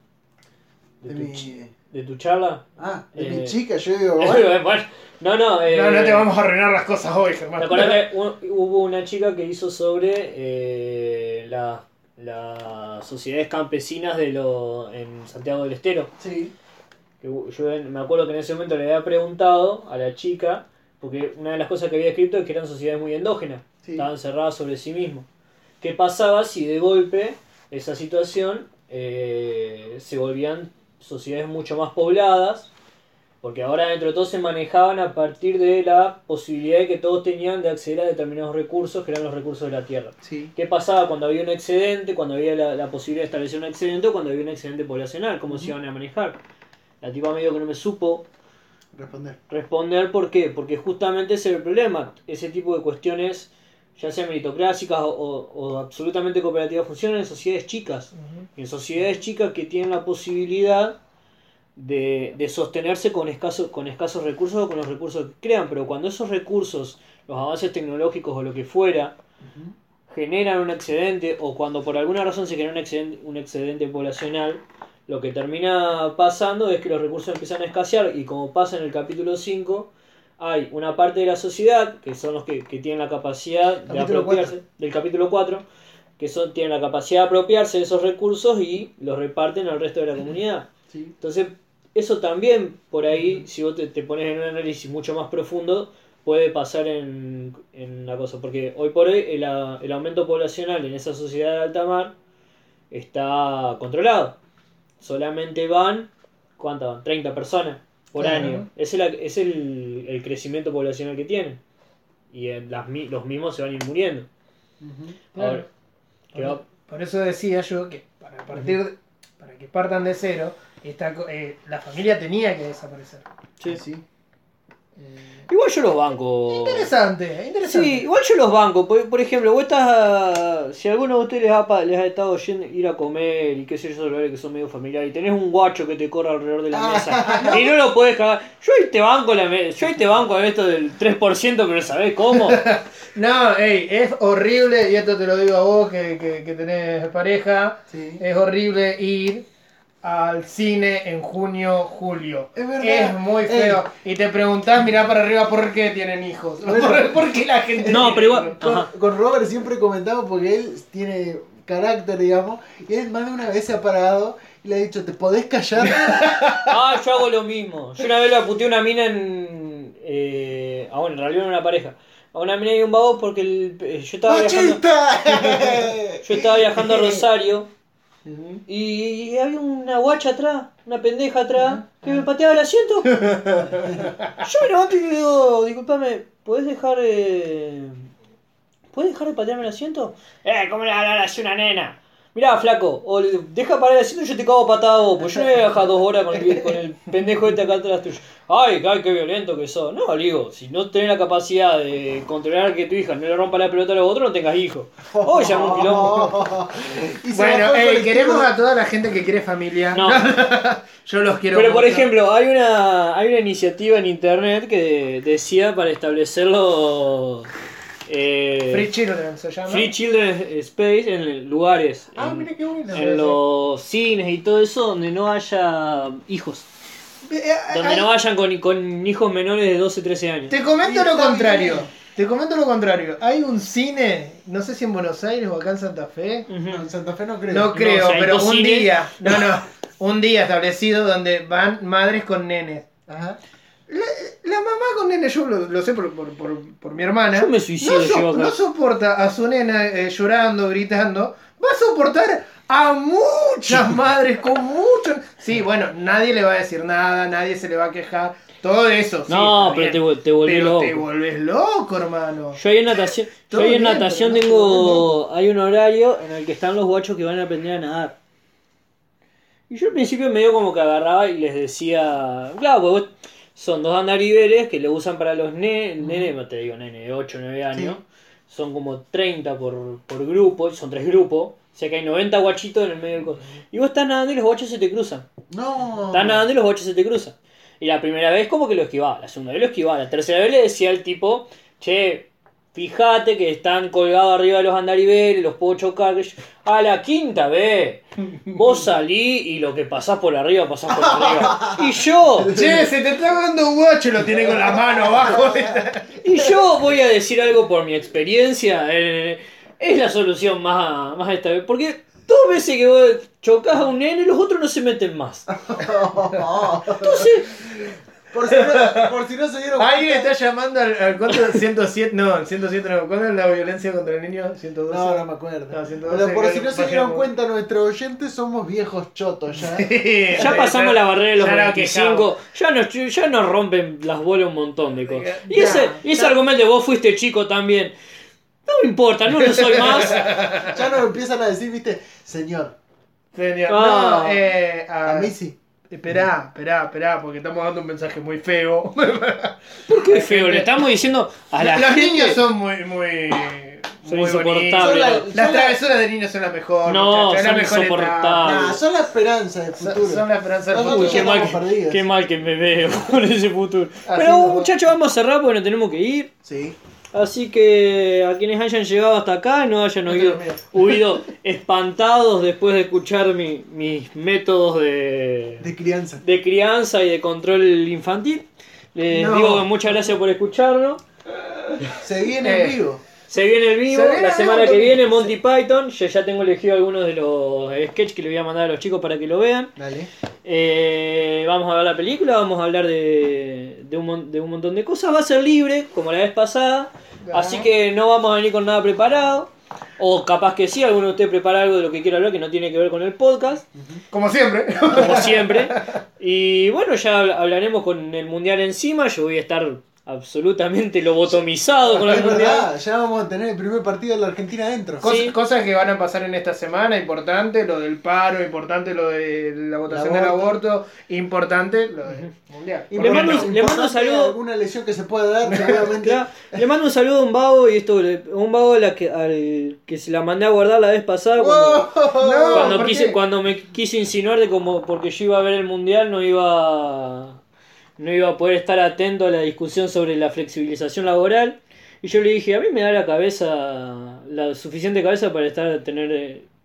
de, De tu, mi- chi- de tu charla? Ah, de Eh, mi chica, yo digo, bueno, Bueno, no, no, eh, No, no te vamos a arruinar las cosas hoy, ¿te Germán. acordás que hu- hubo una chica que hizo sobre eh, la- las sociedades campesinas de lo, en Santiago del Estero? sí. Que yo en- me acuerdo que en ese momento le había preguntado a la chica, porque una de las cosas que había escrito es que eran sociedades muy endógenas, Sí. estaban cerradas sobre sí mismos. ¿Qué pasaba si de golpe esa situación eh, se volvían sociedades mucho más pobladas? Porque ahora dentro de todo se manejaban a partir de la posibilidad de que todos tenían de acceder a determinados recursos, que eran los recursos de la tierra. Sí. ¿Qué pasaba cuando había un excedente, cuando había la, la posibilidad de establecer un excedente o cuando había un excedente poblacional? ¿Cómo se iban a manejar? La tipa medio que no me supo Responder. responder. ¿Por qué? Porque justamente ese es el problema. Ese tipo de cuestiones, ya sean meritocráticas o, o- o absolutamente cooperativas, funcionan en sociedades chicas. Ujú. En sociedades chicas que tienen la posibilidad de, de sostenerse con escasos, con escasos recursos o con los recursos que crean. Pero cuando esos recursos, los avances tecnológicos o lo que fuera, Ujú. generan un excedente o cuando por alguna razón se genera un excedente, un excedente poblacional, lo que termina pasando es que los recursos empiezan a escasear y como pasa en el capítulo cinco, hay una parte de la sociedad, que son los que, que tienen la capacidad de Capítulo apropiarse, cuatro. del capítulo cuatro, que son, tienen la capacidad de apropiarse de esos recursos y los reparten al resto de la comunidad. Sí. Entonces, eso también por ahí, si vos te, te pones en un análisis mucho más profundo, puede pasar en, en una cosa. Porque hoy por hoy el, a- el aumento poblacional en esa sociedad de alta mar está controlado. Solamente van, ¿cuántas van? treinta personas por Claro. año. Es, el, es el, el crecimiento poblacional que tienen. Y eh, las, mi- los mismos se van a ir muriendo. Ujú. Claro. Ahora, ¿qué va? Por, por eso decía yo que para partir de- para que partan de cero, esta, co- eh, la familia tenía que desaparecer. Sí. Sí. Eh, Igual yo los banco. interesante, interesante. Sí, igual yo los banco. Por, por ejemplo, vos estás. Si a alguno de ustedes les ha, pa- les ha estado yendo ir a comer y qué sé yo, sobre que son medio familiares, y tenés un guacho que te corre alrededor de la Ah, mesa y no lo podés cagar. Yo ahí te banco la me- yo ahí te banco a esto del tres por ciento, pero ¿sabés cómo? No, ey, es horrible, y esto te lo digo a vos que, que, que tenés pareja, Sí. es horrible ir al cine en junio, julio. Es verdad. Es muy feo. Y te preguntás, mirá para arriba, ¿por qué tienen hijos? ¿Por, por qué la gente No, tiene pero igual- hijos? Con, Ajá. con Robert siempre comentamos porque él tiene carácter, digamos, y él más de una vez se ha parado y le ha dicho, ¿te podés callar? Ah, yo hago lo mismo. Yo una vez la puteé a una mina en. Eh, ah, bueno, en realidad era una pareja. A una mina y un vago porque el- eh, yo estaba viajando. ¡Machista! Yo estaba viajando a Rosario Ujú. y había una guacha atrás, una pendeja atrás, que me pateaba el asiento. Yo me levanto y le digo, disculpame, ¿podés dejar eh... ¿Podés dejar de patearme el asiento? Eh, ¿cómo le hablar así a una nena? Mirá, flaco, o le- deja parar el asiento y yo te cago patada a vos, pues yo no voy a viajar dos horas con el, con el pendejo este acá atrás tuyo. Ay, ay, qué violento que sos. No, le digo, si no tenés la capacidad de controlar que tu hija no le rompa la pelota a los otros, no tengas hijos. Oh, ya un quilombo. Y se Bueno, bajó el eh, colectivo. queremos a toda la gente que quiere familia. No. Yo los quiero Pero por mucho. ejemplo, hay una, hay una iniciativa en internet que decía para establecerlo eh, Free Children se llama. Free Children Space en lugares, Ah, en, mira qué bueno. en los cines y todo eso donde no haya hijos, Eh, eh, donde ay, no vayan con, con hijos menores de doce trece años. Te comento Y lo está contrario. bien. Te comento lo contrario. Hay un cine, no sé si en Buenos Aires o acá en Santa Fe. Ujú. No, en Santa Fe no creo. No creo, o sea, hay pero dos un cines. día. No, no. Un día establecido donde van madres con nenes. Ajá. La, la mamá con nene, yo lo, lo sé por, por, por, por mi hermana. Yo me suicido, no, so- llevo acá. no soporta a su nena eh, llorando, gritando. Va a soportar a muchas madres con muchos. Sí, bueno, nadie le va a decir nada, nadie se le va a quejar. Todo eso. Sí, No, está pero te, bien. vol- te volvés Pero loco. te vuelves loco, hermano. Yo ahí en natación, yo Todo ahí en bien, natación pero no te volvés tengo, hay un horario en el que están los guachos que van a aprender a nadar. Y yo al principio medio como que agarraba y les decía, claro, pues vos- son dos andariveles que lo usan para los nenes, nene, no te digo nene, de ocho o nueve años, son como treinta por, por grupo, y son tres grupos, o sea que hay noventa guachitos en el medio del coso. Y vos estás nadando y los guachos se te cruzan. No. Estás nadando y los guachos se te cruzan. Y la primera vez como que lo esquivaba, la segunda vez lo esquivaba, la tercera vez le decía al tipo, che, fíjate que están colgados arriba de los andariveles, los puedo chocar. que yo- A la quinta vez, vos salí y lo que pasás por arriba, pasás por arriba. Y yo, Che, se te está dando un guacho, lo tiene con la mano abajo. y yo voy a decir algo por mi experiencia, eh, es la solución más, más estable. Porque dos veces que vos chocás a un nene, los otros no se meten más. Entonces, Por si no, por si no se dieron Alguien cuenta. está llamando al, al contra ciento siete, no, el ciento siete no, ¿cuándo es la violencia contra el niño? ciento doce. No, no me acuerdo. No, ciento doce, Pero por creo si que no se bajamos. dieron cuenta, nuestros oyentes somos viejos chotos ya. ya pasamos la barrera de los Ya nos veinticinco, ya nos, ya nos rompen las bolas un montón de cosas. Y Ya, ese, y ese ya. argumento de vos fuiste chico también, no me importa, no lo soy más. Ya nos empiezan a decir, viste, señor, Señor, Ah. no, eh, a, a mí sí. Esperá, esperá, esperá, porque estamos dando un mensaje muy feo. Qué feo, le estamos diciendo a la Los gente. niños son muy, muy, Son muy insoportables. bonitos. Son la- Las son la- travesuras de niños son la mejor. No, muchachos, es la son mejor etapa. insoportables. Nah, son la esperanza del Son, futuro. son la esperanza del Nosotros Uy, futuro. qué ya mal, estamos perdidos. qué mal que me veo con ese futuro. Así Pero nos va. muchachos, vamos a cerrar porque nos tenemos que ir. Sí. Así que a quienes hayan llegado hasta acá y no hayan No te oído, lo miro. huido espantados después de escuchar mi- mis métodos de, De crianza. de crianza y de control infantil, les No. digo que muchas gracias por escucharnos. Se viene Eh. en vivo. Se viene el vivo, Se viene la el semana vivo, que Tommy. viene Monty Python. Yo ya tengo elegido algunos de los sketches que le voy a mandar a los chicos para que lo vean. Dale. Eh, vamos a ver la película, vamos a hablar de, de, un, mon- de un montón de cosas. Va a ser libre, como la vez pasada. Ah. Así que no vamos a venir con nada preparado. O capaz que sí, alguno de ustedes prepara algo de lo que quiera hablar que no tiene que ver con el podcast, Como siempre. como siempre. Y bueno, ya habl- hablaremos con el mundial encima. Yo voy a estar absolutamente lobotomizado con el Es mundial. verdad, ya vamos a tener el primer partido de la Argentina adentro. Cos- Sí. Cosas que van a pasar en esta semana, importante, lo del paro, importante lo de la votación del aborto, importante lo del mundial. Y le mando un- le mando un saludo. Alguna lesión que se pueda dar, seguramente. Claro, le mando un saludo a un vago y esto, le- a un vago a la que, al que se la mandé a guardar la vez pasada cuando, No, cuando ¿por quise, qué? cuando me quiso insinuar de como porque yo iba a ver el mundial no iba no iba a poder estar atento a la discusión sobre la flexibilización laboral y yo le dije a mí me da la cabeza la suficiente cabeza para estar tener eh,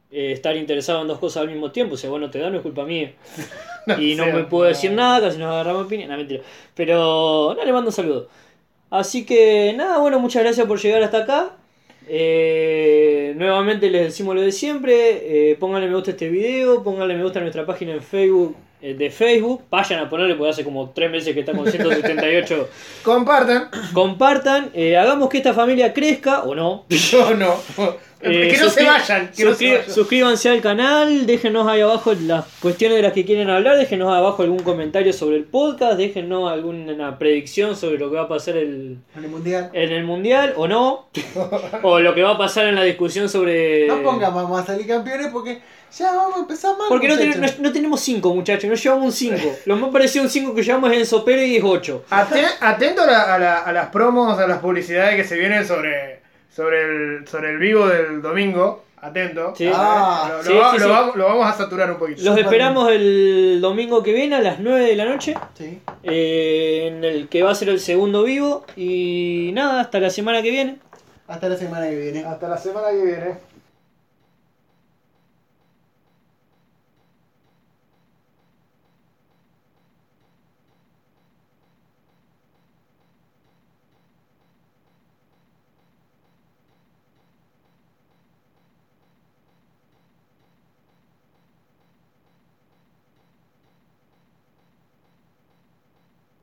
eh, estar interesado en dos cosas al mismo tiempo. Si a vos no te da, no es culpa mía. No Y no sé, me puedo no. decir nada, casi nos agarramos opinión. No, mentira. Pero, no, le mando un saludo. Así que, nada, bueno, muchas gracias por llegar hasta acá. Eh, nuevamente les decimos lo de siempre. Eh, pónganle me gusta a este video, pónganle me gusta a nuestra página en Facebook. eh, De Facebook, vayan a ponerle porque hace como tres meses que está con ciento setenta y ocho. Compartan. Compartan, eh, hagamos que esta familia crezca o no. Yo no. Eh, que no se suscri- vayan. Que no se suscri- vayan. suscríbanse al canal, déjenos ahí abajo las cuestiones de las que quieren hablar, déjenos abajo algún comentario sobre el podcast, déjenos alguna predicción sobre lo que va a pasar el, En el mundial. en el mundial o no, o lo que va a pasar en la discusión sobre... No pongamos vamos a salir campeones porque ya vamos a empezar mal. Porque no, muchachos. ten- no- no tenemos cinco, muchachos, no llevamos un cinco. Lo más parecido a un cinco que llevamos es Enzo Pérez y es ocho. Aten- atento a, la- a la- a las promos, a las publicidades que se vienen sobre, sobre, el, sobre el vivo del domingo. Atento. Sí. Ah, lo, lo sí, va- sí, lo sí. vamos, lo vamos a saturar un poquito. Los esperamos el domingo que viene a las nueve de la noche. Sí. Eh, en el que va a ser el segundo vivo. Y nada, hasta la semana que viene. Hasta la semana que viene. Hasta la semana que viene.